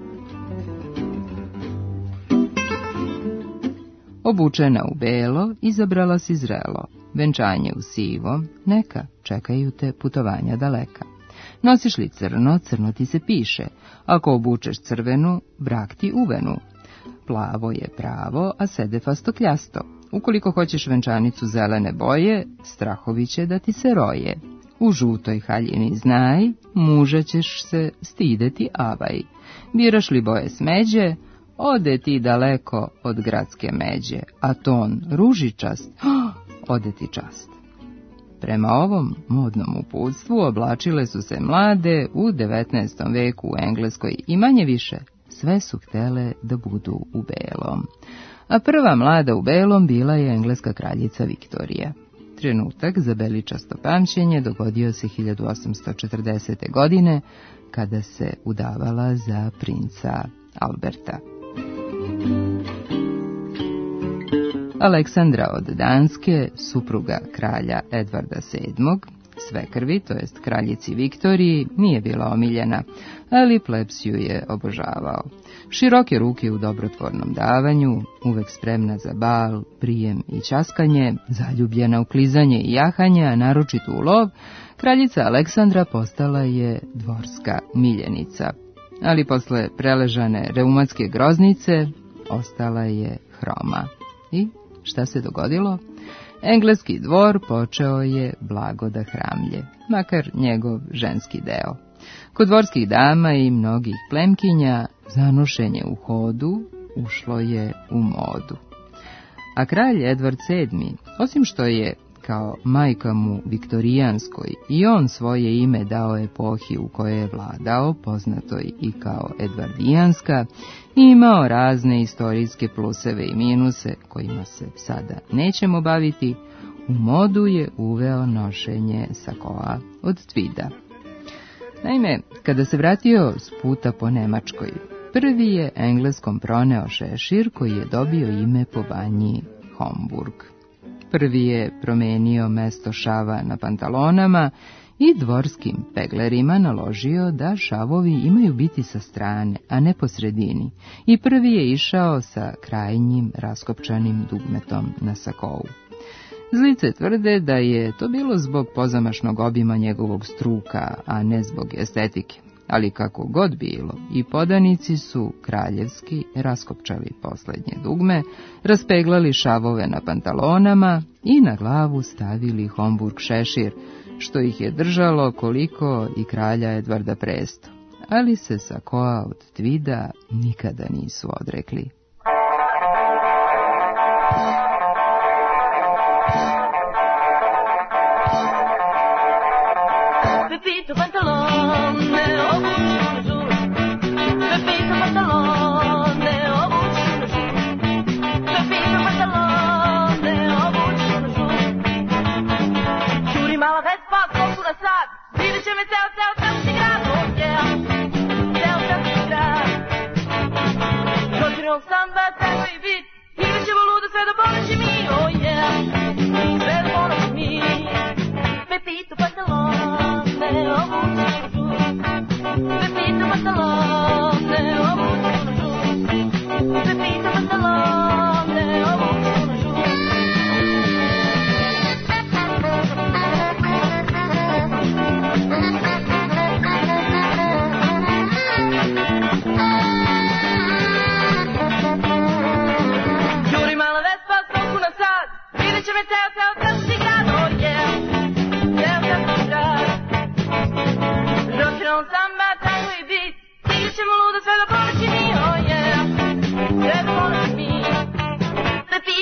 Obučena u belo, izabrala si zrelo, venčanje u sivo, neka, čekaju te putovanja daleka. Nosiš li crno, crno ti se piše, ako obučeš crvenu, brak ti uvenu. Plavo je pravo, a sede fastokljasto. Ukoliko hoćeš venčanicu zelene boje, strahovi će da ti se roje. U žutoj haljini znaj, muža ćeš se stideti avaj. Biraš li boje smeđe, ode ti daleko od gradske međe, a ton ružičast, ode ti čast. Prema ovom modnom uputstvu oblačile su se mlade u 19. veku u Engleskoj i manje više sve su htele da budu u belom. A prva mlada u belom bila je engleska kraljica Viktorija. Trenutak za beličasto pamćenje dogodio se 1840. godine, kada se udavala za princa Alberta. Aleksandra od Danske, supruga kralja Edvarda VII, svekrvi, to jest kraljici Viktoriji, nije bila omiljena, ali plebs ju je obožavao. Široke ruke u dobrotvornom davanju, uvek spremna za bal, prijem i ćaskanje, zaljubljena u klizanje i jahanje, a naročito u lov, kraljica Aleksandra postala je dvorska miljenica. Ali posle preležane reumatske groznice ostala je hroma. I šta se dogodilo? Engleski dvor počeo je blago da hramlje, makar njegov ženski deo. Kod dvorskih dama i mnogih plemkinja zanošenje u hodu ušlo je u modu. A kralj Edvard VII, osim što je kao majka mu viktorijanskoj i on svoje ime dao epohi u kojoj je vladao, poznatoj i kao edvardijanska, imao razne istorijske pluseve i minuse, kojima se sada nećemo baviti, u modu je uveo nošenje sakoa od tvida. Naime, kada se vratio s puta po Nemačkoj, prvi je Engleskom proneo šešir koji je dobio ime po banji Homburg. Prvi je promenio mesto šava na pantalonama i dvorskim peglerima naložio da šavovi imaju biti sa strane, a ne po sredini, i prvi je išao sa krajnjim raskopčanim dugmetom na sakovu. Zlice tvrde da je to bilo zbog pozamašnog obima njegovog struka, a ne zbog estetike. Ali kako god bilo, i podanici su kraljevski raskopčali poslednje dugme, raspeglali šavove na pantalonama i na glavu stavili Homburg šešir, što ih je držalo koliko i kralja Edvarda presto. Ali se sakoa od tvida nikada nisu odrekli. Pepito pantalone, obuću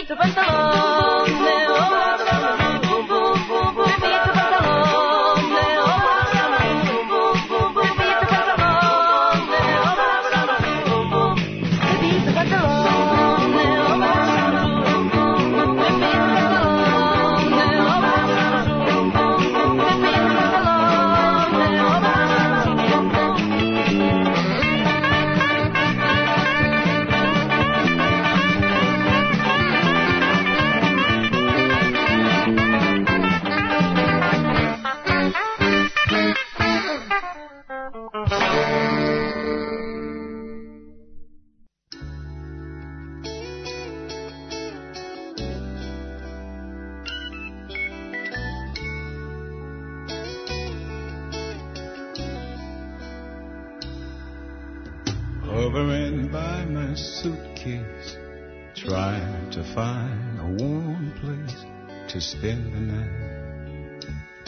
pizza pantalone, boom boom boom boom, pizza pantalone, boom boom boom boom, pizza pantalone, boom boom, pizza pantalone, boom boom, pizza Hovering by my suitcase, trying to find a warm place to spend the night.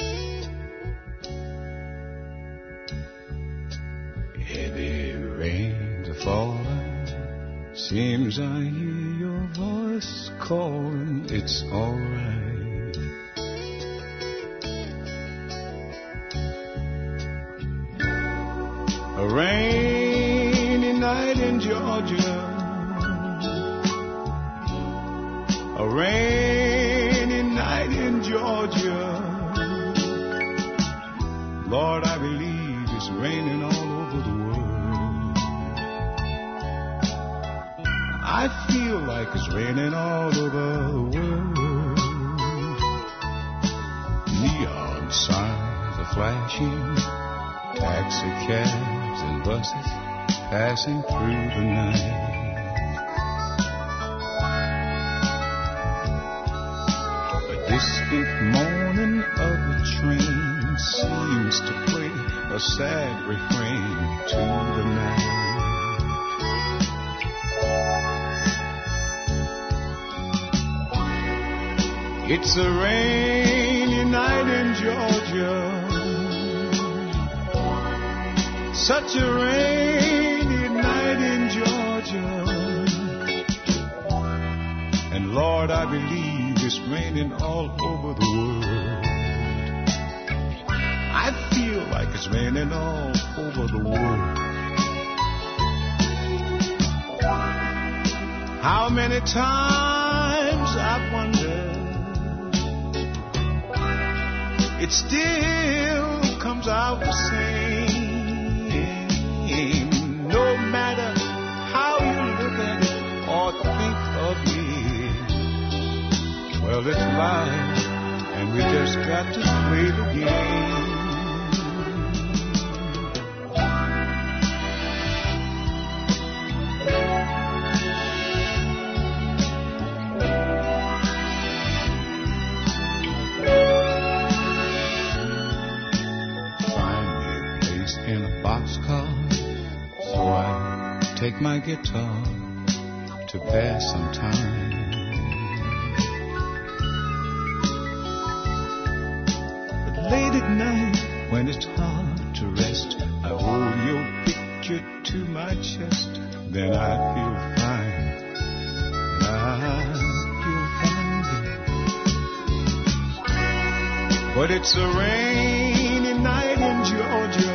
Heavy rains are falling, seems I hear your voice calling, it's alright. A rainy night in Georgia, a rainy night in Georgia. Lord, I believe it's raining all over the world. I feel like it's raining all over the world. Neon signs are flashing, taxi cabs and buses passing through the night. A distant moaning of a train seems to play a sad refrain to the night. It's a rainy night in Georgia, such a rainy night in Georgia. And Lord, I believe it's raining all over the world. I feel like it's raining all over the world. How many times I've wondered, it still comes out the same. No matter how you look at it or think of it, well, it's life, and we just got to play the game. Take my guitar to pass some time. But late at night, when it's hard to rest, I hold your picture to my chest. Then I feel fine. I feel fine. But it's a rainy night in Georgia.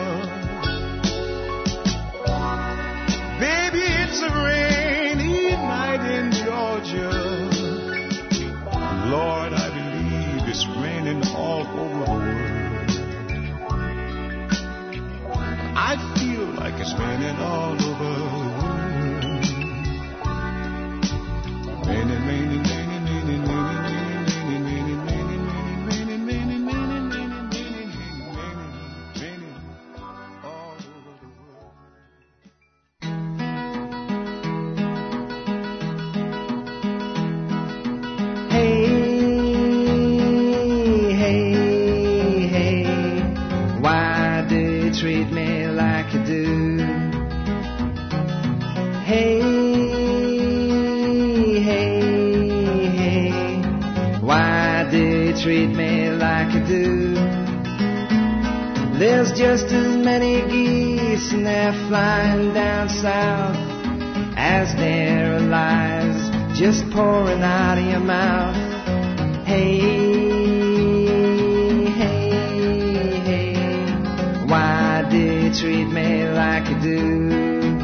Baby, it's a rainy night in Georgia. Lord, I believe it's raining all over the world. I feel like it's raining all over the world. Raining, raining, raining, raining, raining, raining, raining, raining, raining, raining, raining, raining, raining, raining, all over the world. Treat me like you do. Hey, hey, hey, why do you treat me like you do? There's just as many geese and they're flying down south as there are lies just pouring out of your mouth. Hey, hey, hey, why do you treat me like you do?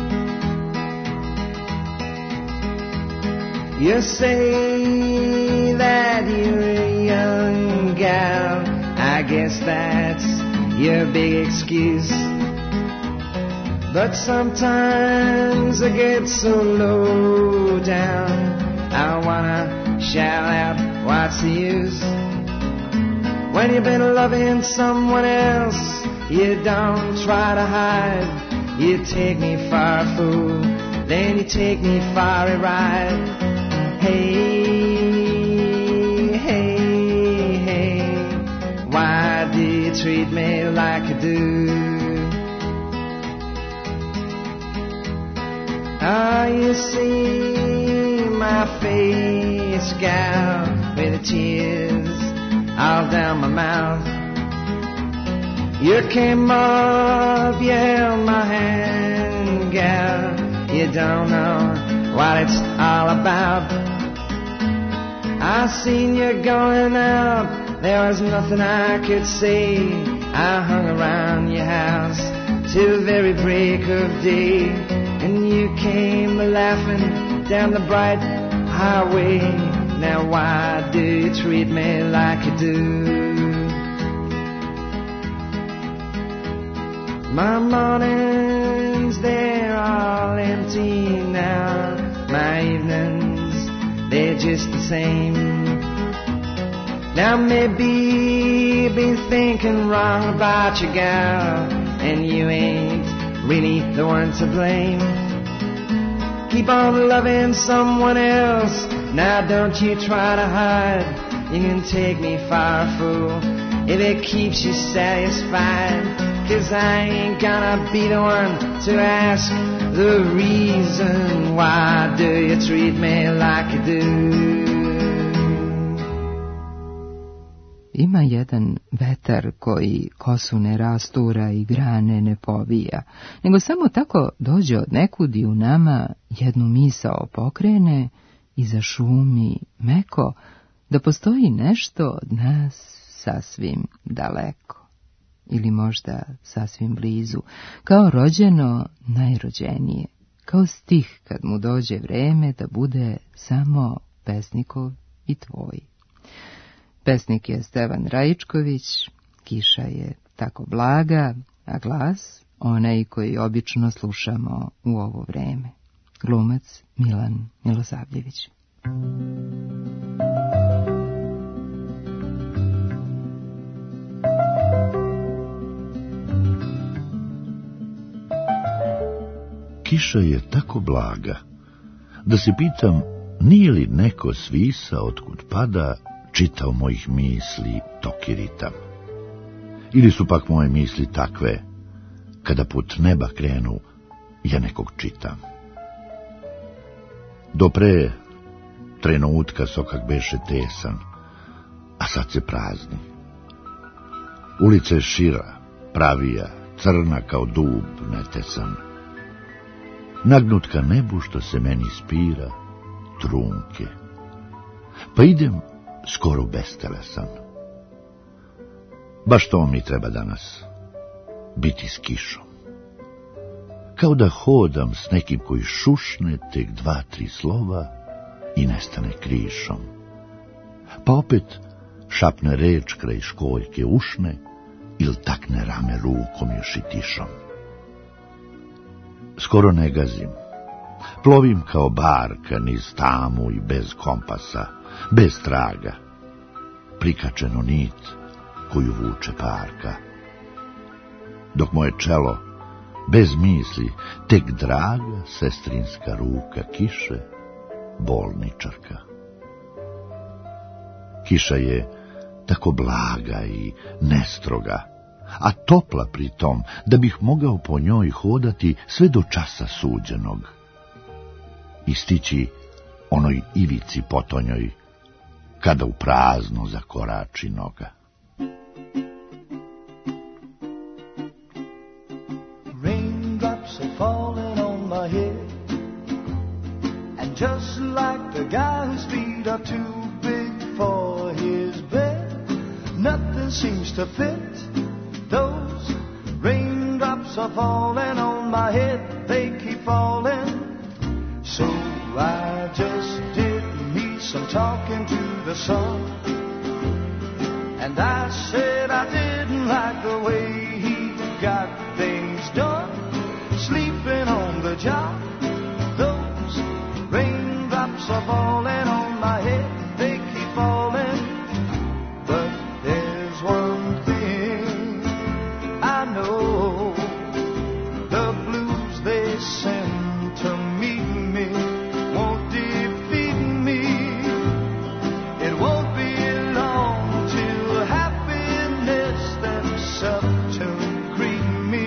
You say that you're a young gal, I guess that's your big excuse. But sometimes I get so low down, I wanna shout out, what's the use? When you've been loving someone else, you don't try to hide. You take me for a fool, then you take me for a ride. Hey, hey, hey, why do you treat me like you do? Oh, you see my face, gal, with the tears all down my mouth. You came up, you held my hand, gal, you don't know what it's all about. I seen you going out, there was nothing I could say. I hung around your house till the very break of day, and you came laughing down the bright highway. Now why do you treat me like you do? My mornings, they're all empty now. My evenings, they're just the same. Now maybe you've been thinking wrong about your gal, and you ain't really the one to blame. Keep on loving someone else, now don't you try to hide. You can take me for a fool if it keeps you satisfied, 'cause I ain't gonna be the one to ask the reason why do you treat me like you do. Ima jedan vetar koji kosu ne rastura i grane ne povija, nego samo tako dođe od nekud i u nama jednu misao pokrene i zašumi meko da postoji nešto od nas sasvim daleko, ili možda sasvim blizu, kao rođeno najrođenije, kao stih kad mu dođe vreme da bude samo pesnikov i tvoj. Pesnik je Stevan Rajičković, kiša je tako blaga, a glas onaj koji obično slušamo u ovo vreme. Glumac Milan Milosavljević. Kiša je tako blaga da se pitam nije li neko svisa otkud pada čitao mojih misli tok i ritam. Ili su pak moje misli takve, kada put neba krenu, ja nekog čitam. Do pre trenutka sokak beše tesan, a sad se prazni. Ulica je šira, pravija, crna kao dub netesan. Nagnut ka nebu što se meni spira, trunke. Pa idem skoro bestelesan. Baš to mi treba danas, biti s kišom. Kao da hodam s nekim koji šušne tek 2-3 slova i nestane krišom. Pa opet šapne reč kraj školjke ušne ili takne rame rukom još i tišom. Skoro ne gazim, plovim kao barka niz tamu i bez kompasa, bez traga, prikačeno nit koju vuče parka. Dok moje čelo, bez misli, tek draga sestrinska ruka kiše, bolničarka. Kiša je tako blaga i nestroga, a topla pri tom, da bih mogao po njoj hodati sve do časa suđenog i stići onoj ivici potonjoj, kada u prazno zakorači noga. Raindrops are falling on my head, and just like the guy whose feet are too big for his bed. Nothing seems to fit. Those raindrops are falling on my head, they keep falling. So I just did me some talking to the sun, and I said I didn't like the way he got things done, sleeping on the job. Those raindrops are falling on my head, they keep falling. But there's one thing I know, the blues they send to meet me won't defeat me. It won't be long till happiness steps up to greet me.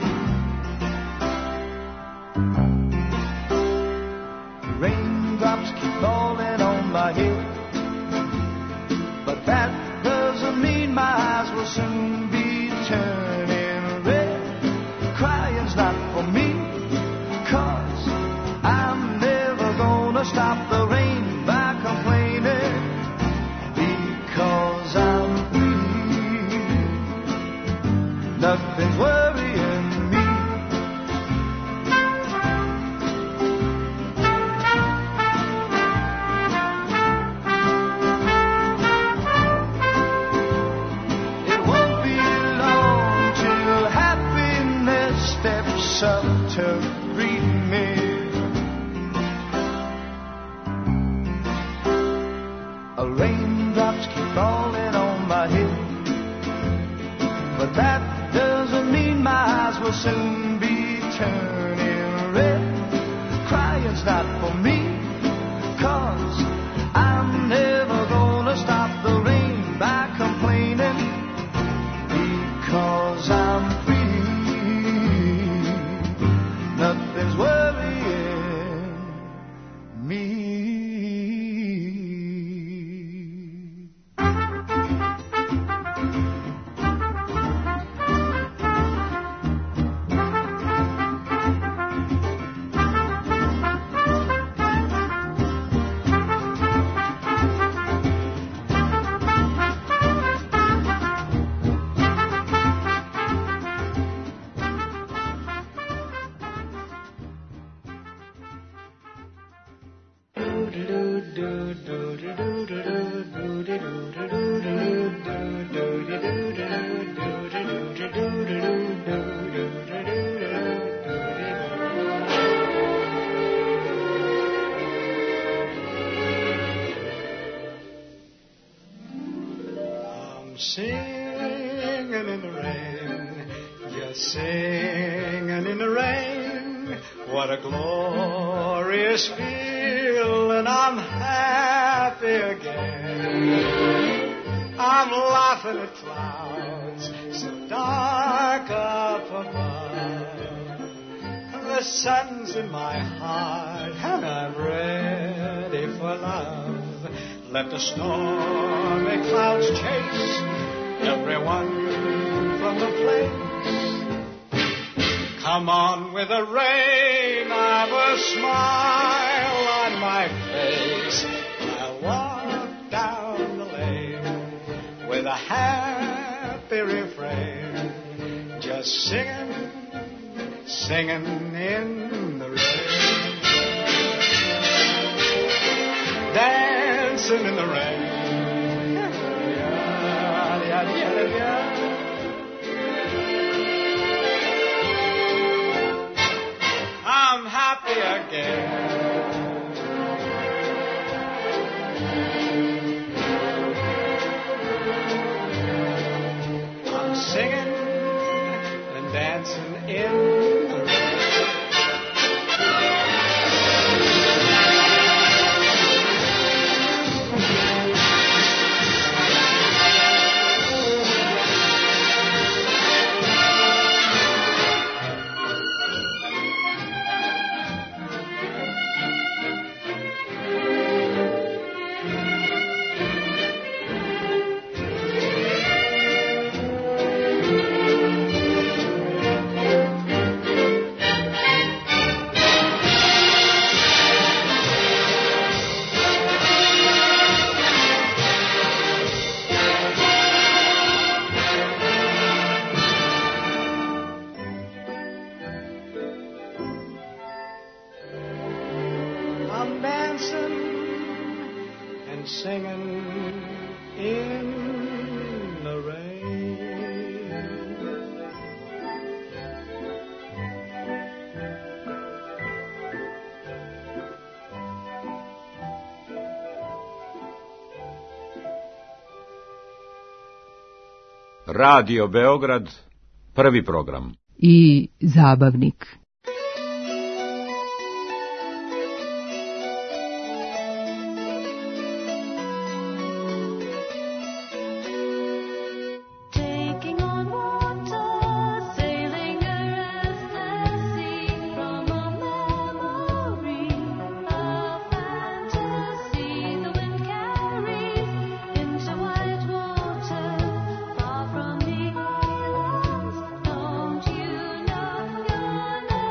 Raindrops keep falling on my head, but that doesn't mean my eyes will soon be turning red. Crying's not for me, 'cause I'm never gonna stop the rain by complaining, because I'm free. Nothing's worrying me. It won't be long till happiness steps up to greet me. Raindrops keep falling on my head, but that doesn't mean my eyes will soon be turning red. Crying's not for me, 'cause I'm never gonna stop the rain by complaining, because I'm free. Nothing's worrying me. Singing in the rain, just singing in the rain. What a glorious feeling, I'm happy again. I'm laughing at clouds so dark up above. The sun's in my heart and I'm ready for love. Let the stormy clouds chase everyone from the place. Come on with the rain, I've a smile on my face. I'll walk down the lane with a happy refrain, just singing, singing in the rain. Dancing in the rain. I'm happy again. I'm singing and dancing in the rain. and singing in the rain. Radio Beograd, prvi program. I zabavnik. Taking on water, sailing a restless sea from a memory, a fantasy the wind carries into white water, far from the islands. Don't you know you're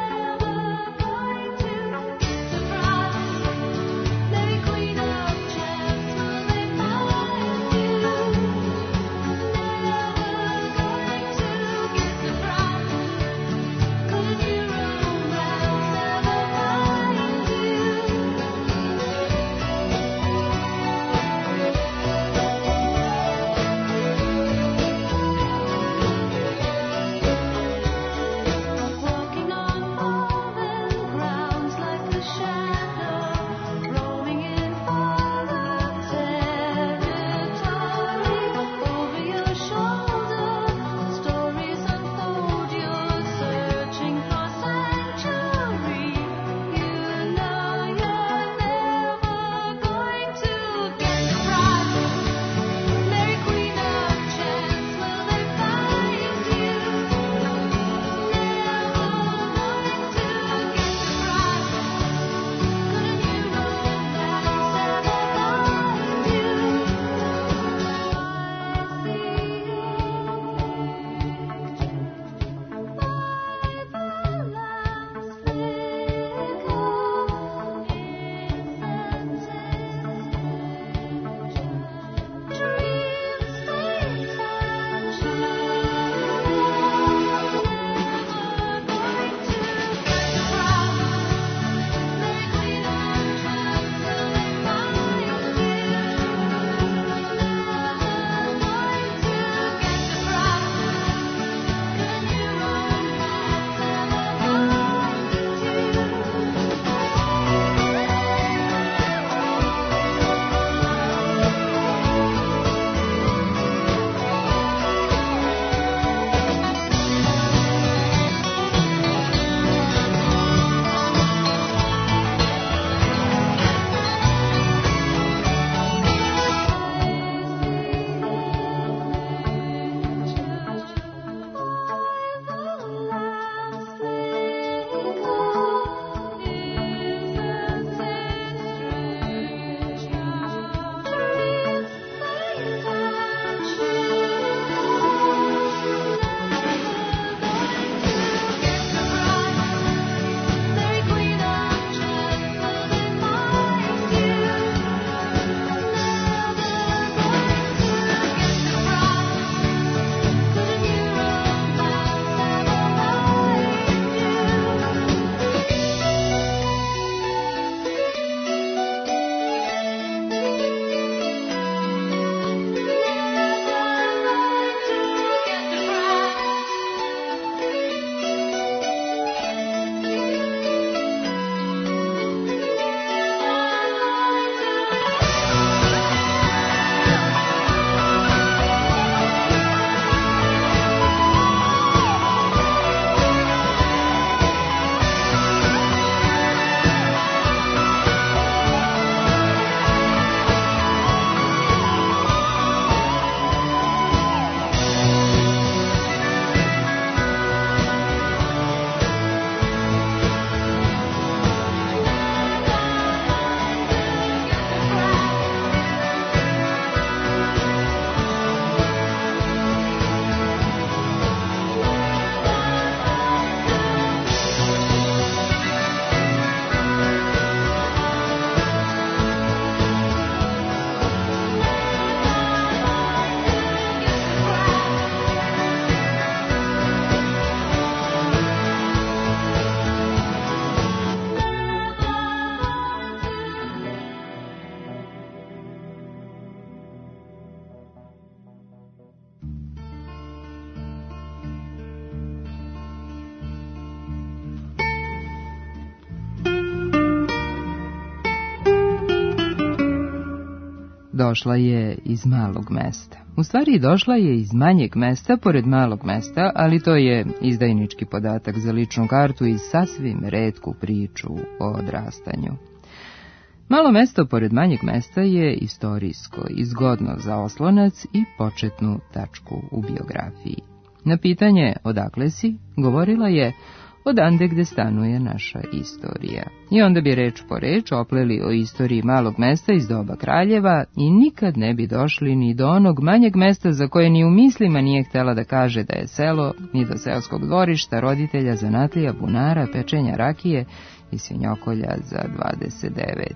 došla je iz malog mesta. U stvari došla je iz manjeg mesta pored malog mesta, ali to je izdajnički podatak za ličnu kartu i sasvim retku priču o odrastanju. Malo mesto pored manjeg mesta je istorijsko i zgodno za oslonac i početnu tačku u biografiji. Na pitanje odakle si, govorila je odande gde stanuje naša istorija. I onda bi reč po reč opleli o istoriji malog mesta iz doba kraljeva i nikad ne bi došli ni do onog manjeg mesta za koje ni u mislima nije htjela da kaže da je selo, ni do seoskog dvorišta, roditelja, zanatlija, bunara, pečenja rakije i svinjokolja za 29.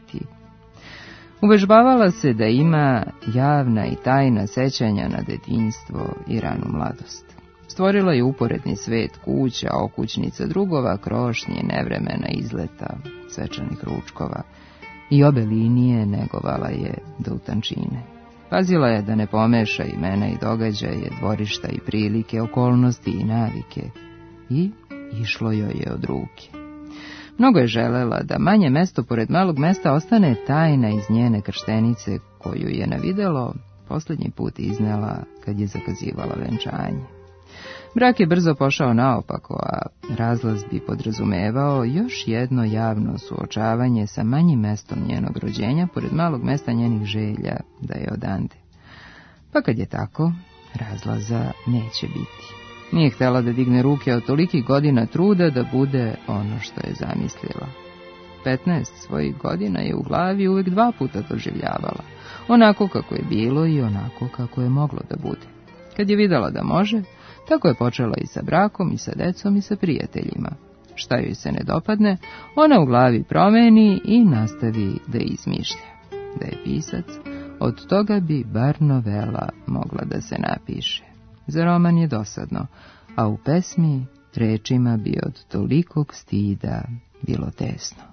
Uvežbavala se da ima javna i tajna sećanja na detinjstvo i ranu mladost. Stvorila je uporedni svet kuća, okućnica, drugova, krošnje, nevremena, izleta, svečanih ručkova i obe linije negovala je do utančine. Pazila je da ne pomeša imena i događaje, dvorišta i prilike, okolnosti i navike i išlo joj je od ruke. Mnogo je želela da manje mesto pored malog mesta ostane tajna iz njene krštenice koju je na videlo posljednji put iznela kad je zakazivala venčanje. Brak je brzo pošao naopako, a razlaz bi podrazumevao još jedno javno suočavanje sa manjim mestom njenog rođenja, pored malog mesta njenih želja da je odande. Pa kad je tako, razlaza neće biti. Nije htjela da digne ruke od tolikih godina truda da bude ono što je zamislila. 15 svojih godina je u glavi uvijek 2 puta doživljavala, onako kako je bilo i onako kako je moglo da bude. Kad je videla da može, tako je počela i sa brakom, i sa decom, i sa prijateljima. Šta joj se ne dopadne, ona u glavi promeni i nastavi da izmišlja. Da je pisac, od toga bi bar novela mogla da se napiše. Za roman je dosadno, a u pesmi rečima bi od tolikog stida bilo tesno.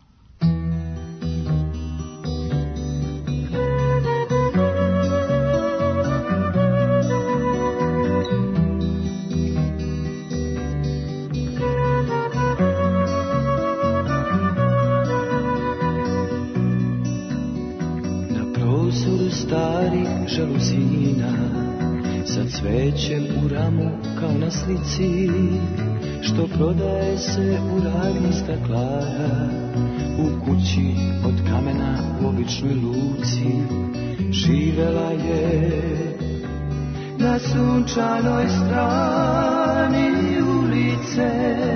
Starih žaluzina sa cvećem u ramu kao na slici, što prodaje se u radnji staklara, u kući od kamena u običnoj luci. Živela je na sunčanoj strani ulice,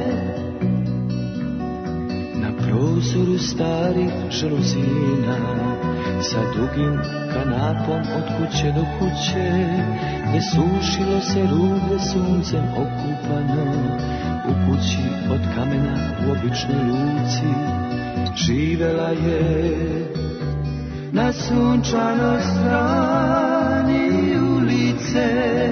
na prozoru starih žaluzina, sa dugim kanapom od kuće do kuće, gde sušilo se rublje suncem okupano, u kući od kamena u običnoj luci. Živela je na sunčanoj strani ulice,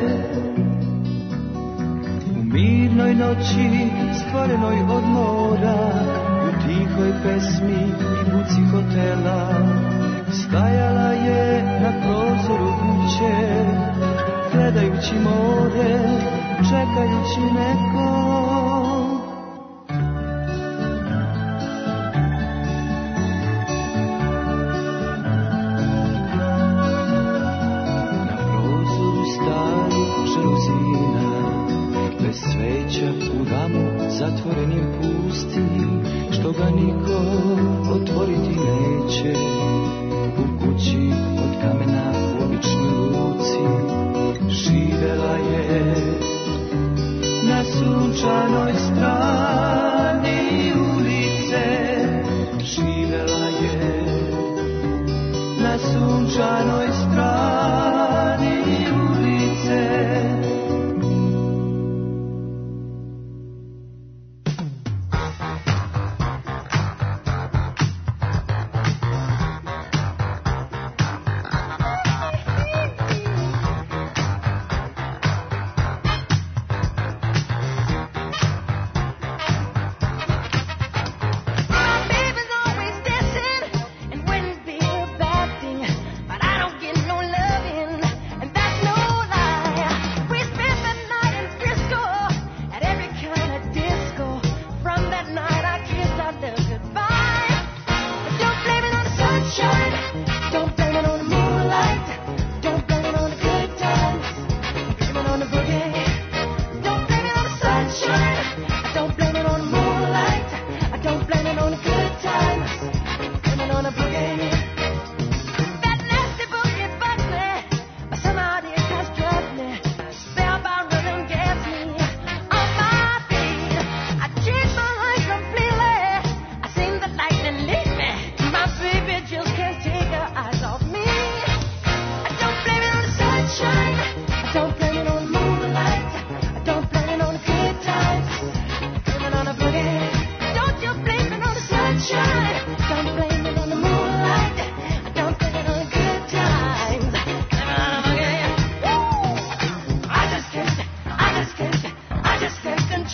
u mirnoj noći stvorenoj od mora, u tihoj pesmi i buci hotela. Stajala je na prozoru kuće, gledajući more, čekajući nekog. Na prozoru starih žaluzina, bez sveća u ramu zatvorenim pustim, što ga niko otvoriti neće. U kući od kamena u običnoj luci, živela je na sunčanoj strani ulice. Živela je na sunčanoj strani ulice.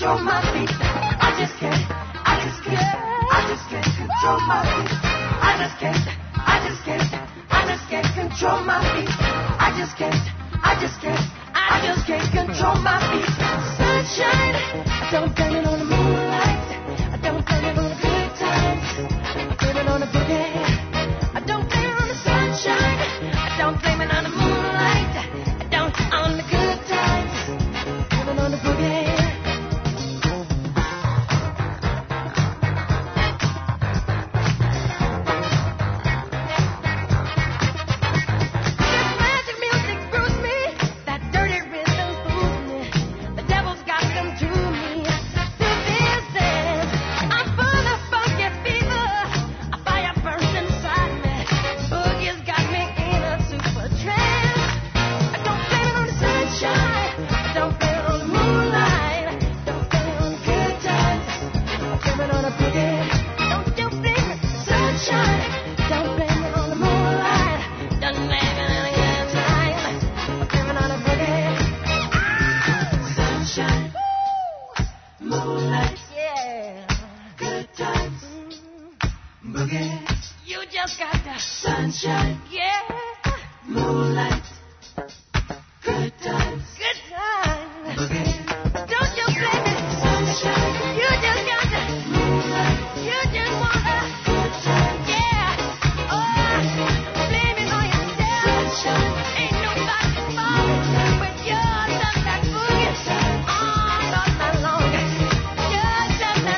control my feet. I just can't control my feet. I just can't control my feet. I just can't control my feet. Sunshine, I don't blame it on the moonlight. I don't blame it on the good times. I blame it on the boogie. I don't blame it on the sunshine. I don't blame it on the moonlight. I don't on the good times. I blame it on the boogie.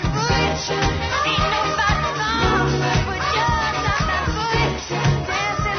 Dancing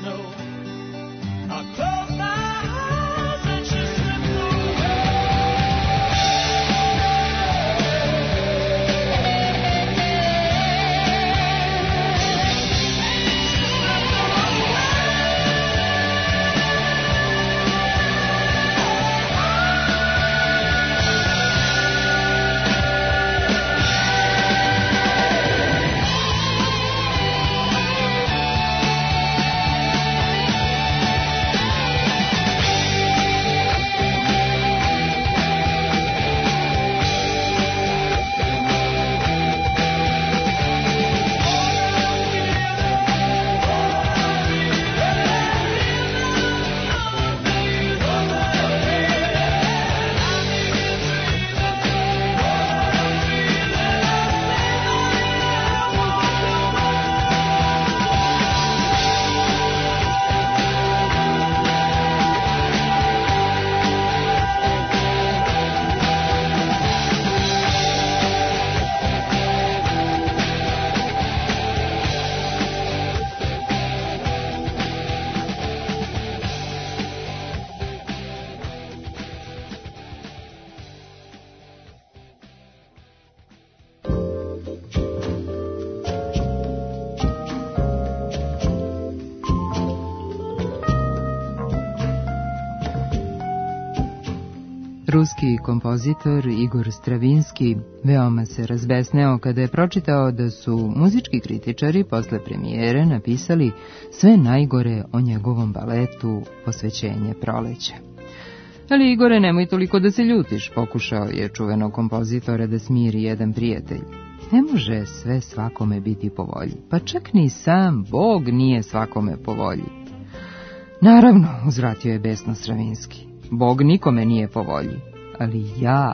know. I closed my eyes and she slipped away. Ruski kompozitor Igor Stravinski veoma se razbesneo kada je pročitao da su muzički kritičari posle premijere napisali sve najgore o njegovom baletu Posvećenje proleća. Ali Igore, nemoj toliko da se ljutiš, pokušao je čuvenog kompozitora da smiri jedan prijatelj. Ne može sve svakome biti po volji, pa čak ni sam Bog nije svakome po volji. Naravno, uzvratio je besno Stravinski. Bog nikome nije po volji, ali ja.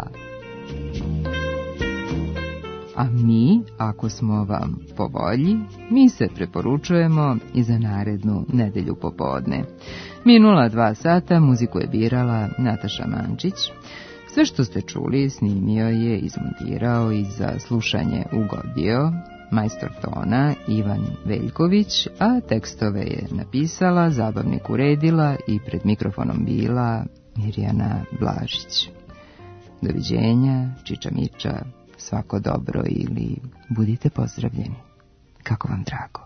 A mi, ako smo vam po volji, mi se preporučujemo i za narednu nedelju popodne. Minula 2 sata, muziku je birala Nataša Mančić. Sve što ste čuli snimio je, izmontirao i za slušanje ugodio majstor tona Ivan Veljković, a tekstove je napisala, zabavnik uredila i pred mikrofonom bila Mirjana Blažić. Doviđenja, čiča miča, svako dobro ili budite pozdravljeni. Kako vam drago.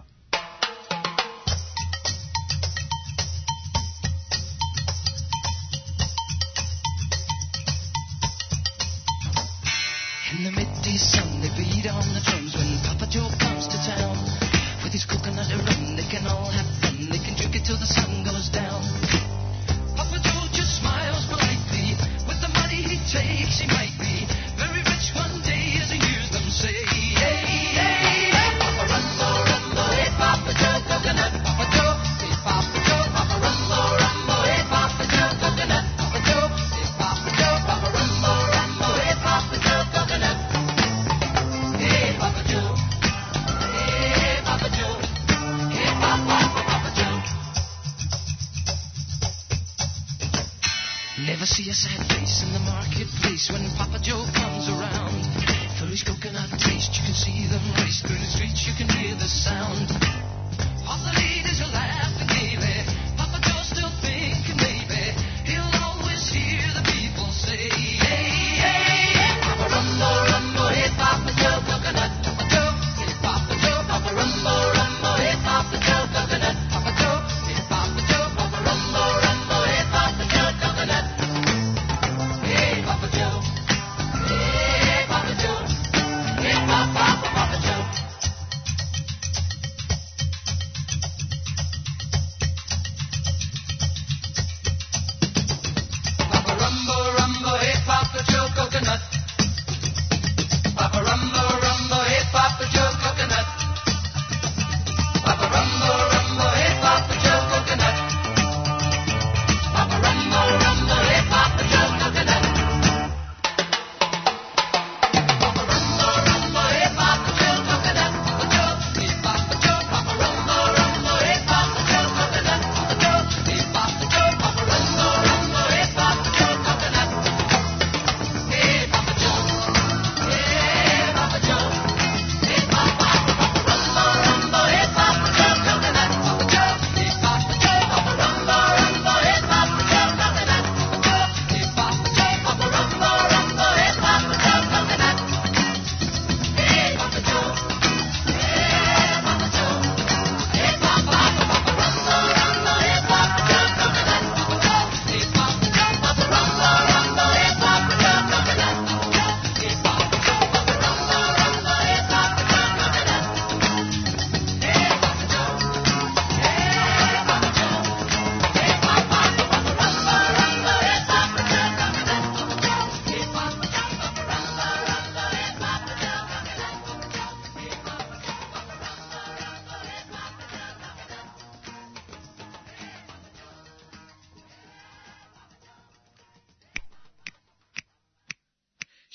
In the midday sun, they beat on the drums when Papa Joe comes to town. With his coconut rum, they can all have fun. They can drink it till the sun goes down. Papa Joe just smiles politely. With the money he takes, he might be very rich one day, as he hears them say. Hey, hey, hey, Papa Rumbo, Rumbo, hey, Papa Joe, coconut, Papa Joe, hey, Papa Joe, Papa Rumbo, Rumbo, hey, Papa Joe, coconut, Papa Joe, hey, Papa Joe, Papa Rumbo, Rumbo, hey, Papa Joe, coconut. Hey, Papa Joe, hey, Papa Joe, hey, Papa, Papa Joe. Never see a sad face in the marketplace when Papa Joe comes around. For his coconut taste, you can see them race through the streets, you can hear the sound. All the ladies are laughing gaily. Papa Joe's still thinking maybe he'll always hear the people say, hey, hey, hey, Papa Rumbo, Rumbo, hey, Papa Joe, coconut, Papa Joe, hey, Papa Joe, Papa Rumbo, Rumbo, hey, Papa Joe, coconut, Papa Joe, hey, Papa Joe, Papa Rumbo, Rumbo, hey, Papa Joe, coconut. Hey, Papa Joe, hey, Papa Joe, hey, Papa, Papa Joe.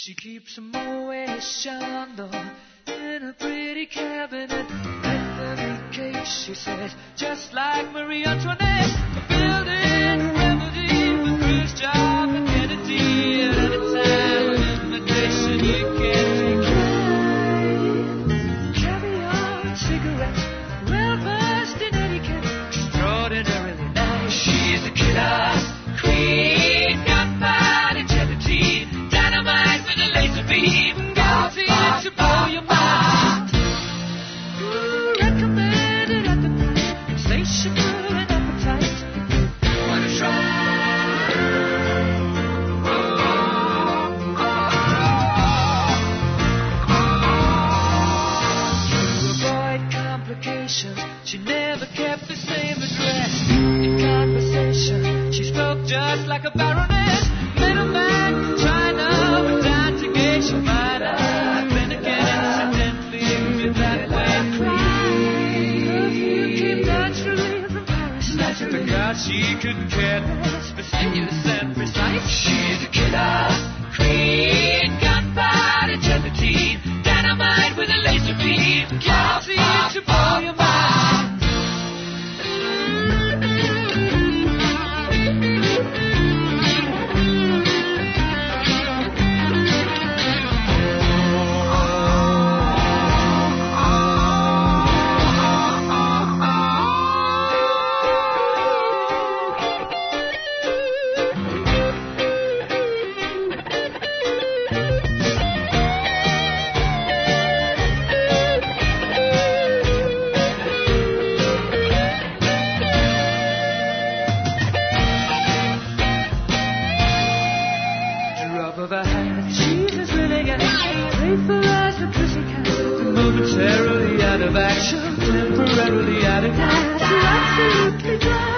She keeps a Moet Chandon in a pretty cabinet. Anthony Case, she says, just like Marie Antoinette. A building remedy for Khrushchev and Kennedy. At any time of invitation, you can take caviar and cigarettes, well versed in etiquette, extraordinarily nice. She's a killer queen, gunpowder gelatine, dynamite with a laser beam, guilty to blow your mind. Recommended at the night, insatiable and appetite. Wanna try? To avoid complications, she never kept the same address. In conversation, she spoke just like a baroness. Middleman, China, went down to Geisha Minor. Then again, incidentally, with that way perfume came naturally from Paris. Because she couldn't care less, fastidious and precise. She's a killer queen, gunpowder gelatine, dynamite with a laser beam, guilty to blow your mind. Drop of a hat, she's as willing and faithful as the pussycat. Momentarily out of action, temporarily out of gas. You're absolutely dry.